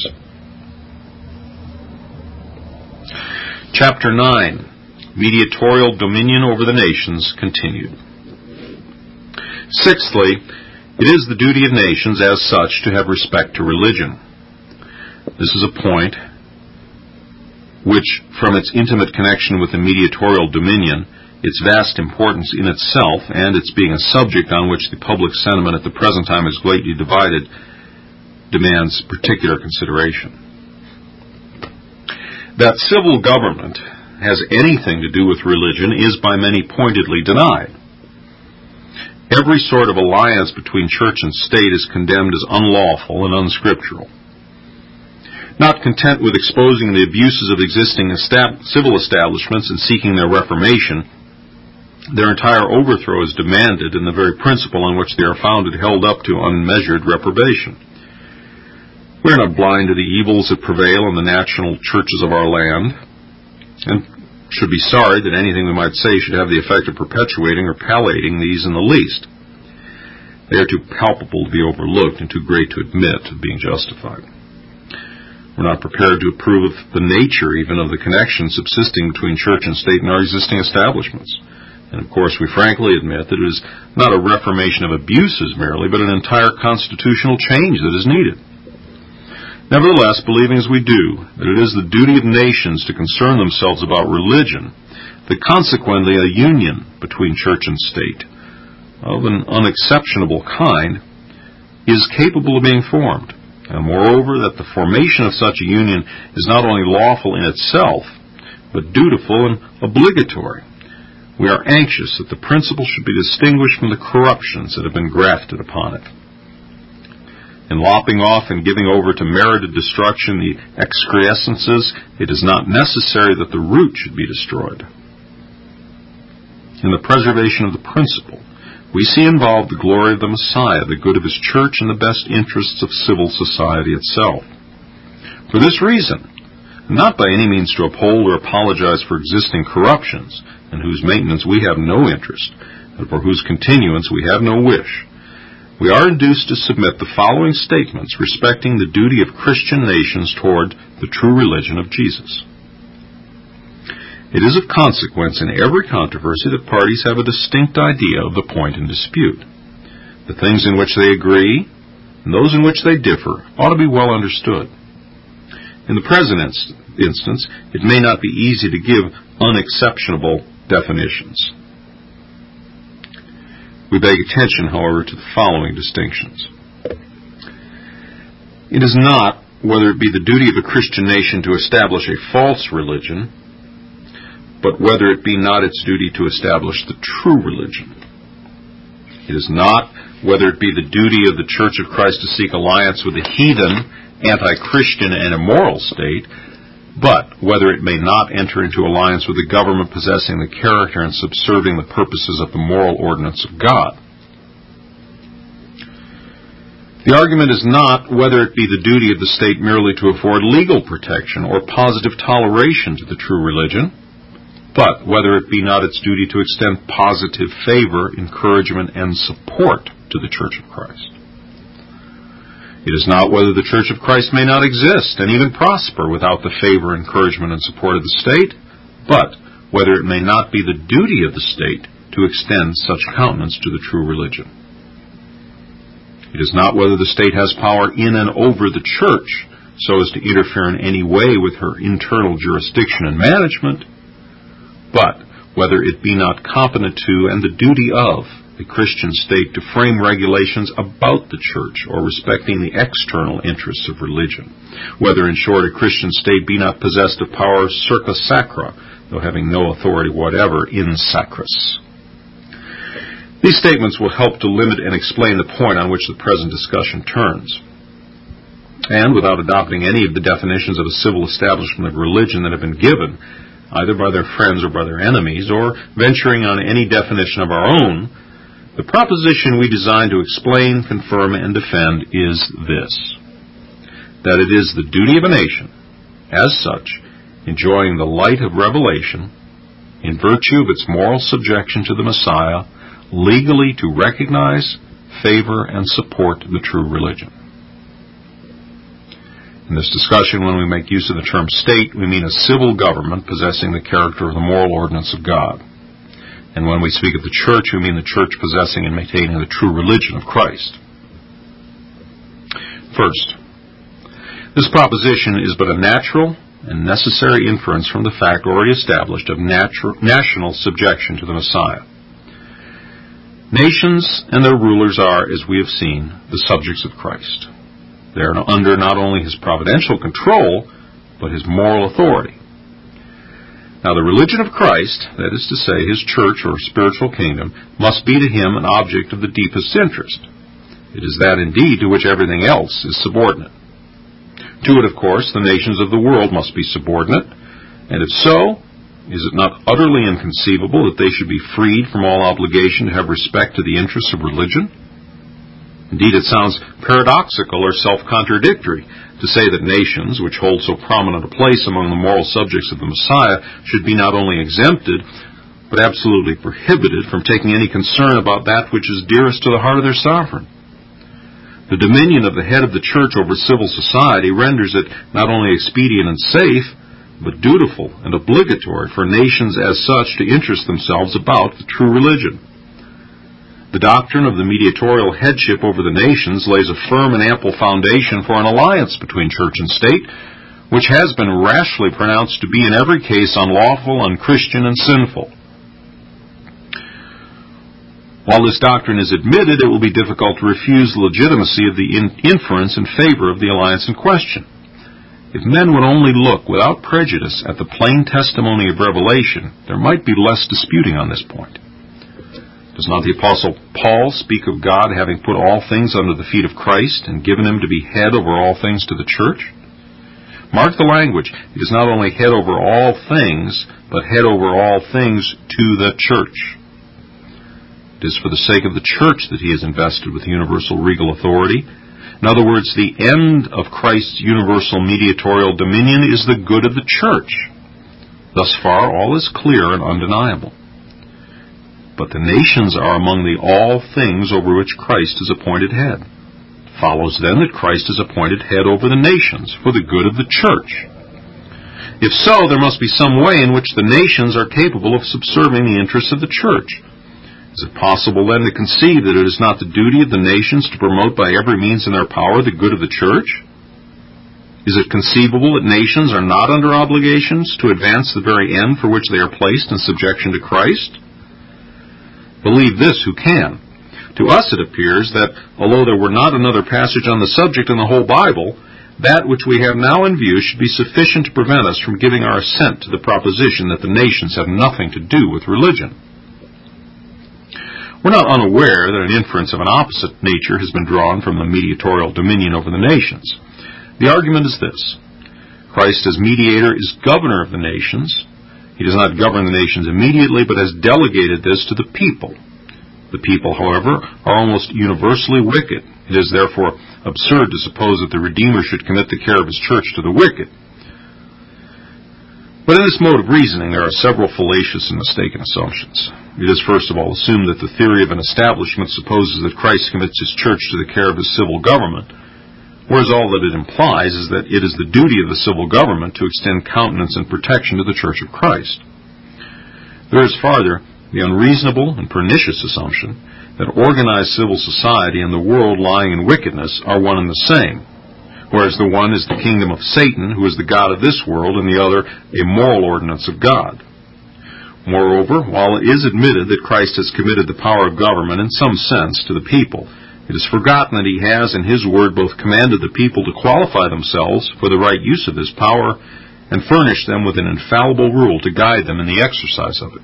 [SPEAKER 1] Chapter 9, Mediatorial Dominion over the Nations, continued. Sixthly, it is the duty of nations as such to have respect to religion. This is a point which, from its intimate connection with the mediatorial dominion, its vast importance in itself, and its being a subject on which the public sentiment at the present time is greatly divided, demands particular consideration. That civil government has anything to do with religion is by many pointedly denied. Every sort of alliance between church and state is condemned as unlawful and unscriptural. Not content with exposing the abuses of existing civil establishments and seeking their reformation, their entire overthrow is demanded, and the very principle on which they are founded held up to unmeasured reprobation. We are not blind to the evils that prevail in the national churches of our land, and should be sorry that anything we might say should have the effect of perpetuating or palliating these in the least. They are too palpable to be overlooked and too great to admit of being justified. We're not prepared to approve of the nature even of the connection subsisting between church and state in our existing establishments. And of course we frankly admit that it is not a reformation of abuses merely, but an entire constitutional change that is needed. Nevertheless, believing as we do that it is the duty of nations to concern themselves about religion, that consequently a union between church and state of an unexceptionable kind is capable of being formed. And moreover, that the formation of such a union is not only lawful in itself, but dutiful and obligatory. We are anxious that the principle should be distinguished from the corruptions that have been grafted upon it. In lopping off and giving over to merited destruction the excrescences, it is not necessary that the root should be destroyed. In the preservation of the principle, we see involved the glory of the Messiah, the good of his church, and the best interests of civil society itself. For this reason, not by any means to uphold or apologize for existing corruptions, in whose maintenance we have no interest, and for whose continuance we have no wish, we are induced to submit the following statements respecting the duty of Christian nations toward the true religion of Jesus. It is of consequence in every controversy that parties have a distinct idea of the point in dispute. The things in which they agree and those in which they differ ought to be well understood. In the present instance, it may not be easy to give unexceptionable definitions. We beg attention, however, to the following distinctions. It is not whether it be the duty of a Christian nation to establish a false religion, but whether it be not its duty to establish the true religion. It is not whether it be the duty of the Church of Christ to seek alliance with a heathen, anti-Christian, and immoral state, but whether it may not enter into alliance with a government possessing the character and subserving the purposes of the moral ordinance of God. The argument is not whether it be the duty of the state merely to afford legal protection or positive toleration to the true religion, but whether it be not its duty to extend positive favor, encouragement, and support to the Church of Christ. It is not whether the Church of Christ may not exist and even prosper without the favor, encouragement, and support of the state, but whether it may not be the duty of the state to extend such countenance to the true religion. It is not whether the state has power in and over the Church so as to interfere in any way with her internal jurisdiction and management, but whether it be not competent to and the duty of the Christian state to frame regulations about the church or respecting the external interests of religion, whether in short a Christian state be not possessed of power circa sacra, though having no authority whatever in sacris. These statements will help to limit and explain the point on which the present discussion turns. And without adopting any of the definitions of a civil establishment of religion that have been given, either by their friends or by their enemies, or venturing on any definition of our own, the proposition we design to explain, confirm, and defend is this: that it is the duty of a nation, as such, enjoying the light of revelation, in virtue of its moral subjection to the Messiah, legally to recognize, favor, and support the true religion. In this discussion, when we make use of the term state, we mean a civil government possessing the character of the moral ordinance of God. And when we speak of the church, we mean the church possessing and maintaining the true religion of Christ. First, this proposition is but a natural and necessary inference from the fact already established of national subjection to the Messiah. Nations and their rulers are, as we have seen, the subjects of Christ. They are under not only his providential control, but his moral authority. Now, the religion of Christ, that is to say, his church or spiritual kingdom, must be to him an object of the deepest interest. It is that, indeed, to which everything else is subordinate. To it, of course, the nations of the world must be subordinate, and if so, is it not utterly inconceivable that they should be freed from all obligation to have respect to the interests of religion? Indeed, it sounds paradoxical or self-contradictory to say that nations, which hold so prominent a place among the moral subjects of the Messiah, should be not only exempted, but absolutely prohibited from taking any concern about that which is dearest to the heart of their sovereign. The dominion of the head of the church over civil society renders it not only expedient and safe, but dutiful and obligatory for nations as such to interest themselves about the true religion. The doctrine of the mediatorial headship over the nations lays a firm and ample foundation for an alliance between church and state, which has been rashly pronounced to be in every case unlawful, unchristian, and sinful. While this doctrine is admitted, it will be difficult to refuse the legitimacy of the inference in favor of the alliance in question. If men would only look without prejudice at the plain testimony of Revelation, there might be less disputing on this point. Does not the Apostle Paul speak of God having put all things under the feet of Christ and given him to be head over all things to the church? Mark the language. He is not only head over all things, but head over all things to the church. It is for the sake of the church that he is invested with universal regal authority. In other words, the end of Christ's universal mediatorial dominion is the good of the church. Thus far, all is clear and undeniable. But the nations are among the all things over which Christ is appointed head. It follows then that Christ is appointed head over the nations for the good of the church. If so, there must be some way in which the nations are capable of subserving the interests of the church. Is it possible then to conceive that it is not the duty of the nations to promote by every means in their power the good of the church? Is it conceivable that nations are not under obligations to advance the very end for which they are placed in subjection to Christ? Believe this who can. To us it appears that, although there were not another passage on the subject in the whole Bible, that which we have now in view should be sufficient to prevent us from giving our assent to the proposition that the nations have nothing to do with religion. We're not unaware that an inference of an opposite nature has been drawn from the mediatorial dominion over the nations. The argument is this: Christ as mediator is governor of the nations. He does not govern the nations immediately, but has delegated this to the people. The people, however, are almost universally wicked. It is therefore absurd to suppose that the Redeemer should commit the care of his church to the wicked. But in this mode of reasoning, there are several fallacious and mistaken assumptions. It is, first of all, assumed that the theory of an establishment supposes that Christ commits his church to the care of his civil government, whereas all that it implies is that it is the duty of the civil government to extend countenance and protection to the Church of Christ. There is farther the unreasonable and pernicious assumption that organized civil society and the world lying in wickedness are one and the same, whereas the one is the kingdom of Satan, who is the god of this world, and the other a moral ordinance of God. Moreover, while it is admitted that Christ has committed the power of government in some sense to the people, it is forgotten that he has, in his word, both commanded the people to qualify themselves for the right use of his power and furnished them with an infallible rule to guide them in the exercise of it.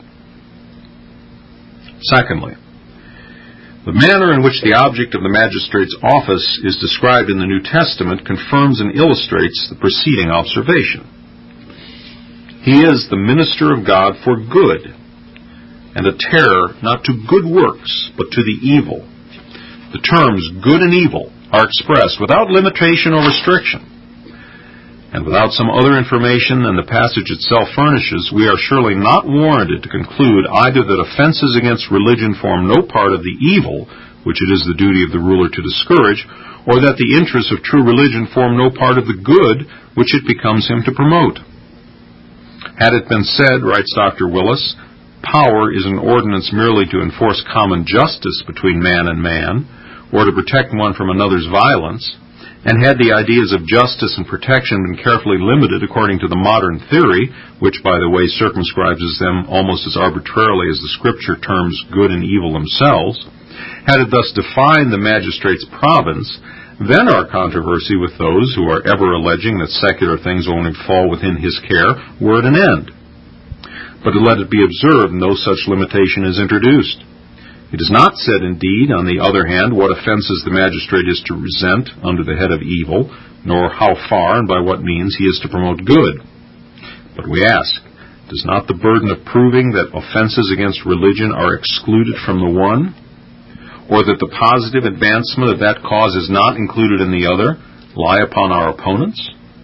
[SPEAKER 1] Secondly, the manner in which the object of the magistrate's office is described in the New Testament confirms and illustrates the preceding observation. He is the minister of God for good, and a terror not to good works, but to the evil. The terms good and evil are expressed without limitation or restriction. And without some other information than the passage itself furnishes, we are surely not warranted to conclude either that offenses against religion form no part of the evil, which it is the duty of the ruler to discourage, or that the interests of true religion form no part of the good, which it becomes him to promote. Had it been said, writes Dr. Willis, power is an ordinance merely to enforce common justice between man and man, or to protect one from another's violence, and had the ideas of justice and protection been carefully limited according to the modern theory, which, by the way, circumscribes them almost as arbitrarily as the Scripture terms good and evil themselves, had it thus defined the magistrate's province, then our controversy with those who are ever alleging that secular things only fall within his care were at an end. But let it be observed, no such limitation is introduced. It is not said, indeed, on the other hand, what offenses the magistrate is to resent under the head of evil, nor how far and by what means he is to promote good. But we ask, does not the burden of proving that offenses against religion are excluded from the one, or that the positive advancement of that cause is not included in the other, lie upon our opponents?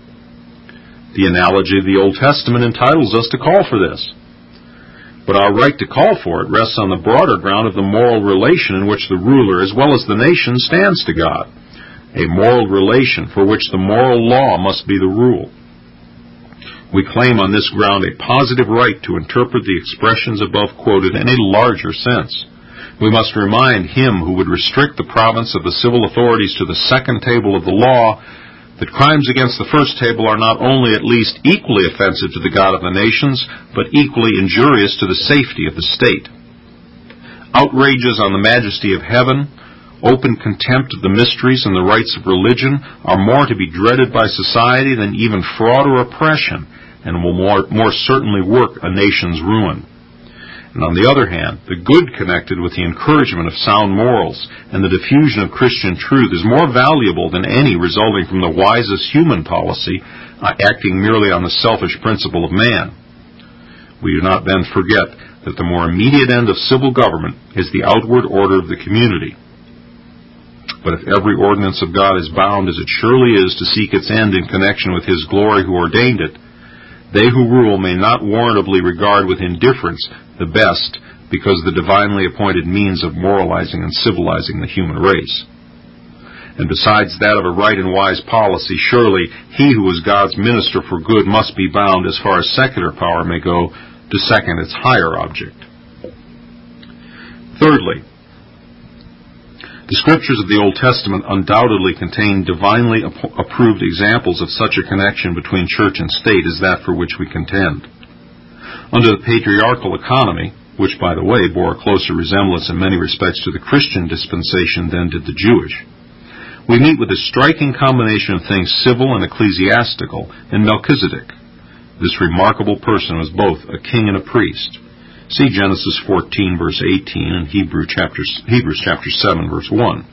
[SPEAKER 1] The analogy of the Old Testament entitles us to call for this. But our right to call for it rests on the broader ground of the moral relation in which the ruler as well as the nation stands to God, a moral relation for which the moral law must be the rule. We claim on this ground a positive right to interpret the expressions above quoted in a larger sense. We must remind him who would restrict the province of the civil authorities to the second table of the law that crimes against the first table are not only at least equally offensive to the God of the nations, but equally injurious to the safety of the state. Outrages on the majesty of heaven, open contempt of the mysteries and the rights of religion are more to be dreaded by society than even fraud or oppression, and will more certainly work a nation's ruin. And on the other hand, the good connected with the encouragement of sound morals and the diffusion of Christian truth is more valuable than any resulting from the wisest human policy, acting merely on the selfish principle of man. We do not then forget that the more immediate end of civil government is the outward order of the community. But if every ordinance of God is bound, as it surely is, to seek its end in connection with His glory who ordained it, they who rule may not warrantably regard with indifference the best, because the divinely appointed means of moralizing and civilizing the human race. And besides that of a right and wise policy, surely he who is God's minister for good must be bound, as far as secular power may go, to second its higher object. Thirdly, the Scriptures of the Old Testament undoubtedly contain divinely approved examples of such a connection between church and state as that for which we contend. Under the patriarchal economy, which, by the way, bore a closer resemblance in many respects to the Christian dispensation than did the Jewish, we meet with a striking combination of things civil and ecclesiastical in Melchizedek. This remarkable person was both a king and a priest. See Genesis 14, verse 18, and Hebrews chapter 7, verse 1.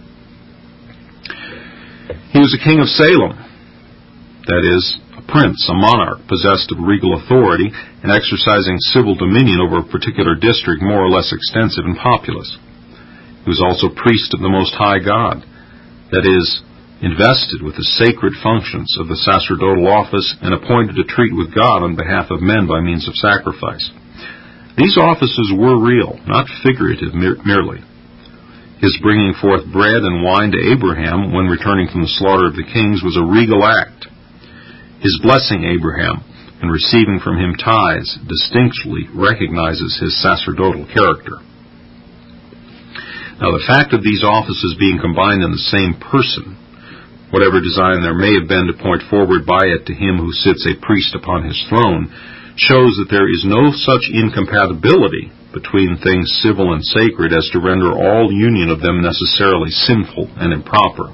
[SPEAKER 1] He was a king of Salem, that is, a prince, a monarch, possessed of regal authority and exercising civil dominion over a particular district more or less extensive and populous. He was also priest of the Most High God, that is, invested with the sacred functions of the sacerdotal office and appointed to treat with God on behalf of men by means of sacrifice. These offices were real, not figurative merely. His bringing forth bread and wine to Abraham when returning from the slaughter of the kings was a regal act. His blessing Abraham and receiving from him tithes distinctly recognizes his sacerdotal character. Now, the fact of these offices being combined in the same person, whatever design there may have been to point forward by it to him who sits a priest upon his throne, shows that there is no such incompatibility between things civil and sacred as to render all union of them necessarily sinful and improper.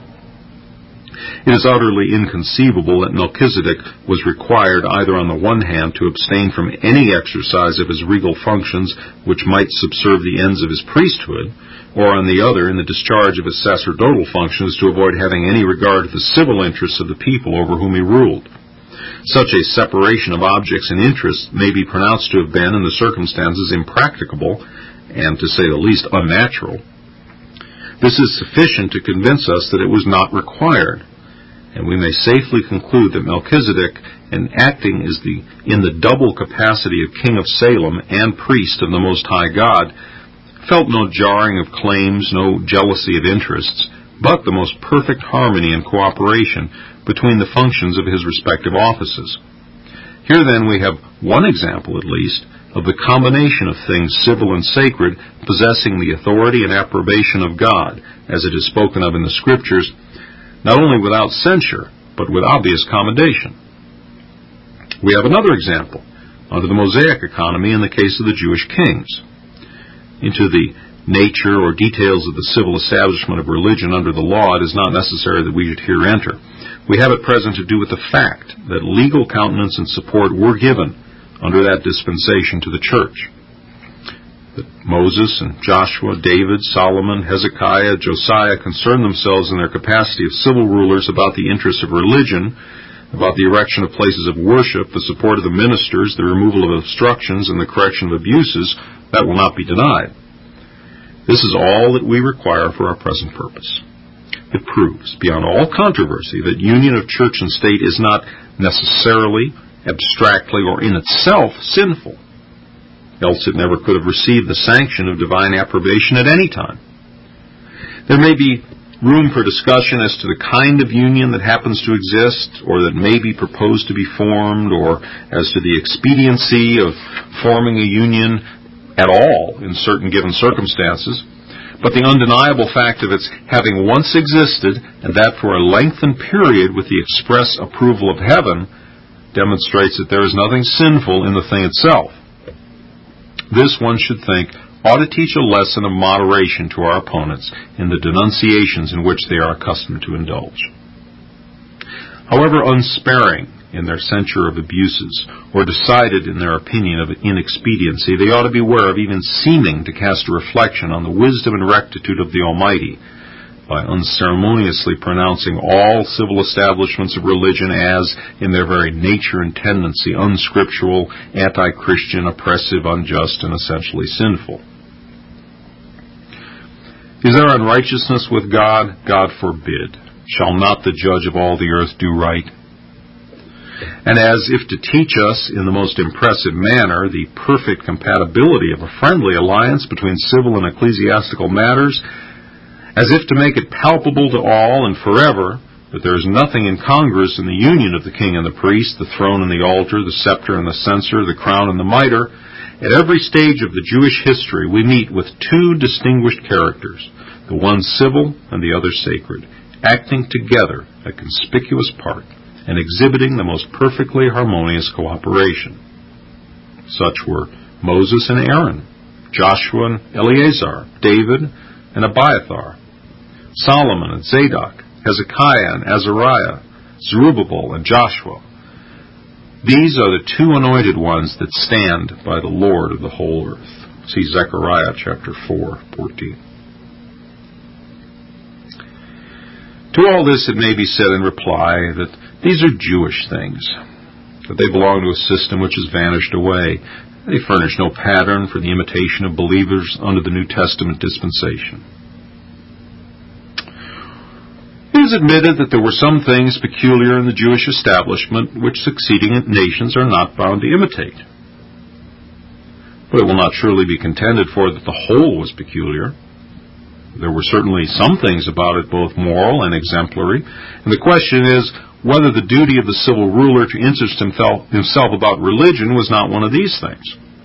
[SPEAKER 1] It is utterly inconceivable that Melchizedek was required either on the one hand to abstain from any exercise of his regal functions which might subserve the ends of his priesthood, or on the other, in the discharge of his sacerdotal functions, to avoid having any regard to the civil interests of the people over whom he ruled. Such a separation of objects and interests may be pronounced to have been, in the circumstances, impracticable, and, to say the least, unnatural. This is sufficient to convince us that it was not required. and we may safely conclude that Melchizedek, in acting in the double capacity of king of Salem and priest of the Most High God, felt no jarring of claims, no jealousy of interests, but the most perfect harmony and cooperation between the functions of his respective offices. Here then we have one example, at least, of the combination of things civil and sacred possessing the authority and approbation of God, as it is spoken of in the Scriptures, not only without censure, but with obvious commendation. We have another example under the Mosaic economy in the case of the Jewish kings. Into the nature or details of the civil establishment of religion under the law, it is not necessary that we should here enter. We have at present to do with the fact that legal countenance and support were given under that dispensation to the church. That Moses and Joshua, David, Solomon, Hezekiah, Josiah concerned themselves in their capacity of civil rulers about the interests of religion, about the erection of places of worship, the support of the ministers, the removal of obstructions, and the correction of abuses, that will not be denied. This is all that we require for our present purpose. It proves, beyond all controversy, that union of church and state is not necessarily, abstractly, or in itself sinful. Else it never could have received the sanction of divine approbation at any time. There may be room for discussion as to the kind of union that happens to exist, or that may be proposed to be formed, or as to the expediency of forming a union at all in certain given circumstances, but the undeniable fact of its having once existed, and that for a lengthened period with the express approval of heaven, demonstrates that there is nothing sinful in the thing itself. This, one should think, ought to teach a lesson of moderation to our opponents in the denunciations in which they are accustomed to indulge. However unsparing in their censure of abuses, or decided in their opinion of inexpediency, they ought to beware of even seeming to cast a reflection on the wisdom and rectitude of the Almighty by unceremoniously pronouncing all civil establishments of religion as, in their very nature and tendency, unscriptural, anti-Christian, oppressive, unjust, and essentially sinful. Is there unrighteousness with God? God forbid. Shall not the judge of all the earth do right? And as if to teach us in the most impressive manner the perfect compatibility of a friendly alliance between civil and ecclesiastical matters, as if to make it palpable to all and forever that there is nothing incongruous in the union of the king and the priest, the throne and the altar, the scepter and the censer, the crown and the mitre, at every stage of the Jewish history we meet with two distinguished characters, the one civil and the other sacred, acting together a conspicuous part, and exhibiting the most perfectly harmonious cooperation. Such were Moses and Aaron, Joshua and Eleazar, David and Abiathar, Solomon and Zadok, Hezekiah and Azariah, Zerubbabel and Joshua. These are the two anointed ones that stand by the Lord of the whole earth. See Zechariah chapter 4:14. To all this it may be said in reply that these are Jewish things, that they belong to a system which has vanished away. They furnish no pattern for the imitation of believers under the New Testament dispensation. It is admitted that there were some things peculiar in the Jewish establishment which succeeding nations are not bound to imitate. But it will not surely be contended for that the whole was peculiar. There were certainly some things about it both moral and exemplary, and the question is whether the duty of the civil ruler to interest himself about religion was not one of these things.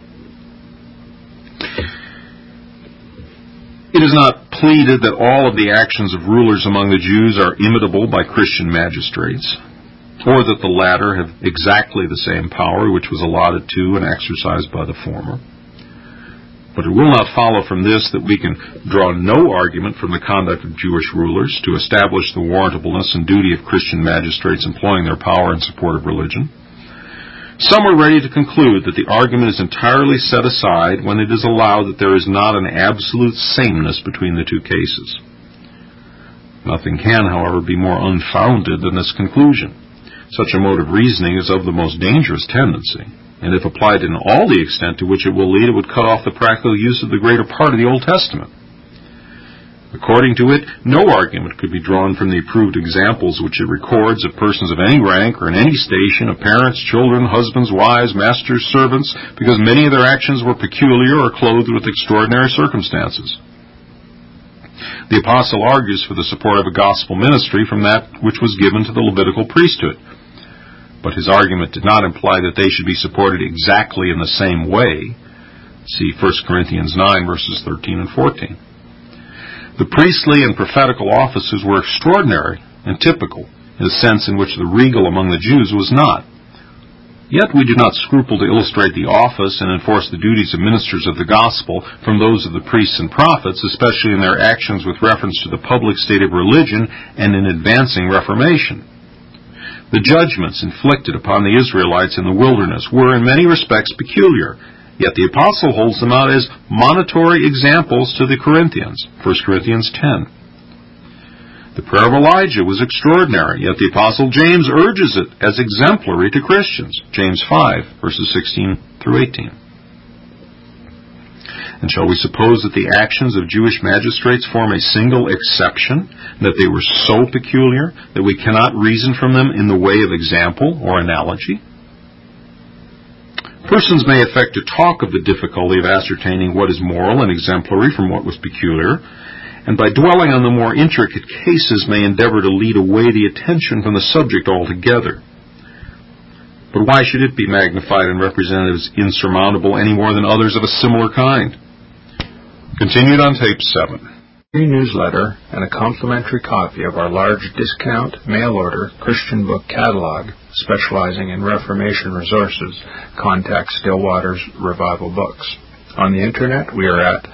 [SPEAKER 1] It is not pleaded that all of the actions of rulers among the Jews are imitable by Christian magistrates, or that the latter have exactly the same power which was allotted to and exercised by the former. But it will not follow from this that we can draw no argument from the conduct of Jewish rulers to establish the warrantableness and duty of Christian magistrates employing their power in support of religion. Some are ready to conclude that the argument is entirely set aside when it is allowed that there is not an absolute sameness between the two cases. Nothing can, however, be more unfounded than this conclusion. Such a mode of reasoning is of the most dangerous tendency, and if applied in all the extent to which it will lead, it would cut off the practical use of the greater part of the Old Testament. According to it, no argument could be drawn from the approved examples which it records of persons of any rank or in any station, of parents, children, husbands, wives, masters, servants, because many of their actions were peculiar or clothed with extraordinary circumstances. The apostle argues for the support of a gospel ministry from that which was given to the Levitical priesthood. But his argument did not imply that they should be supported exactly in the same way. See 1 Corinthians 9, verses 13 and 14. The priestly and prophetical offices were extraordinary and typical, in a sense in which the regal among the Jews was not. Yet we do not scruple to illustrate the office and enforce the duties of ministers of the gospel from those of the priests and prophets, especially in their actions with reference to the public state of religion and in advancing reformation. The judgments inflicted upon the Israelites in the wilderness were in many respects peculiar, yet the apostle holds them out as monitory examples to the Corinthians, 1 Corinthians 10. The prayer of Elijah was extraordinary, yet the apostle James urges it as exemplary to Christians, James 5, verses 16 through 18. And shall we suppose that the actions of Jewish magistrates form a single exception, that they were so peculiar that we cannot reason from them in the way of example or analogy? Persons may affect to talk of the difficulty of ascertaining what is moral and exemplary from what was peculiar, and by dwelling on the more intricate cases may endeavor to lead away the attention from the subject altogether. But why should it be magnified and represented as insurmountable any more than others of a similar kind? Continued on tape 7.
[SPEAKER 2] Free newsletter and a complimentary copy of our large discount mail-order Christian book catalog specializing in Reformation resources. Contact Stillwater's Revival Books. On the internet, we are at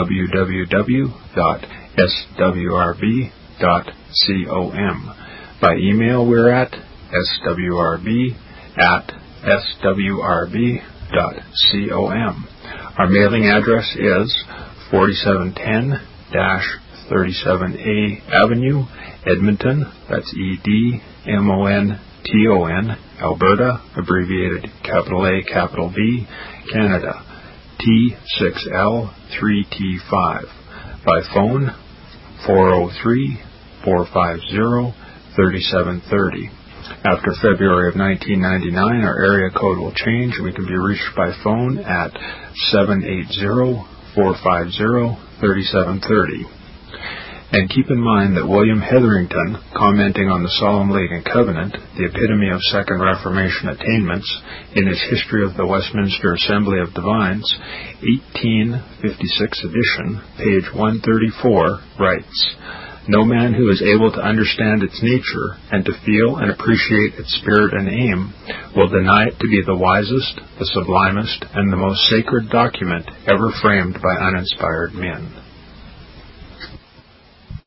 [SPEAKER 2] www.swrb.com. By email, we're at swrb@swrb.com. Our mailing address is 4710-37A Avenue, Edmonton, that's Edmonton, Alberta, abbreviated capital A, capital B, Canada, T6L3T5. By phone, 403-450-3730. After February of 1999, our area code will change. We can be reached by phone at 780-450-3730. And keep in mind that William Hetherington, commenting on the Solemn League and Covenant, the epitome of Second Reformation attainments, in his History of the Westminster Assembly of Divines, 1856 edition, page 134, writes, "No man who is able to understand its nature and to feel and appreciate its spirit and aim will deny it to be the wisest, the sublimest, and the most sacred document ever framed by uninspired men."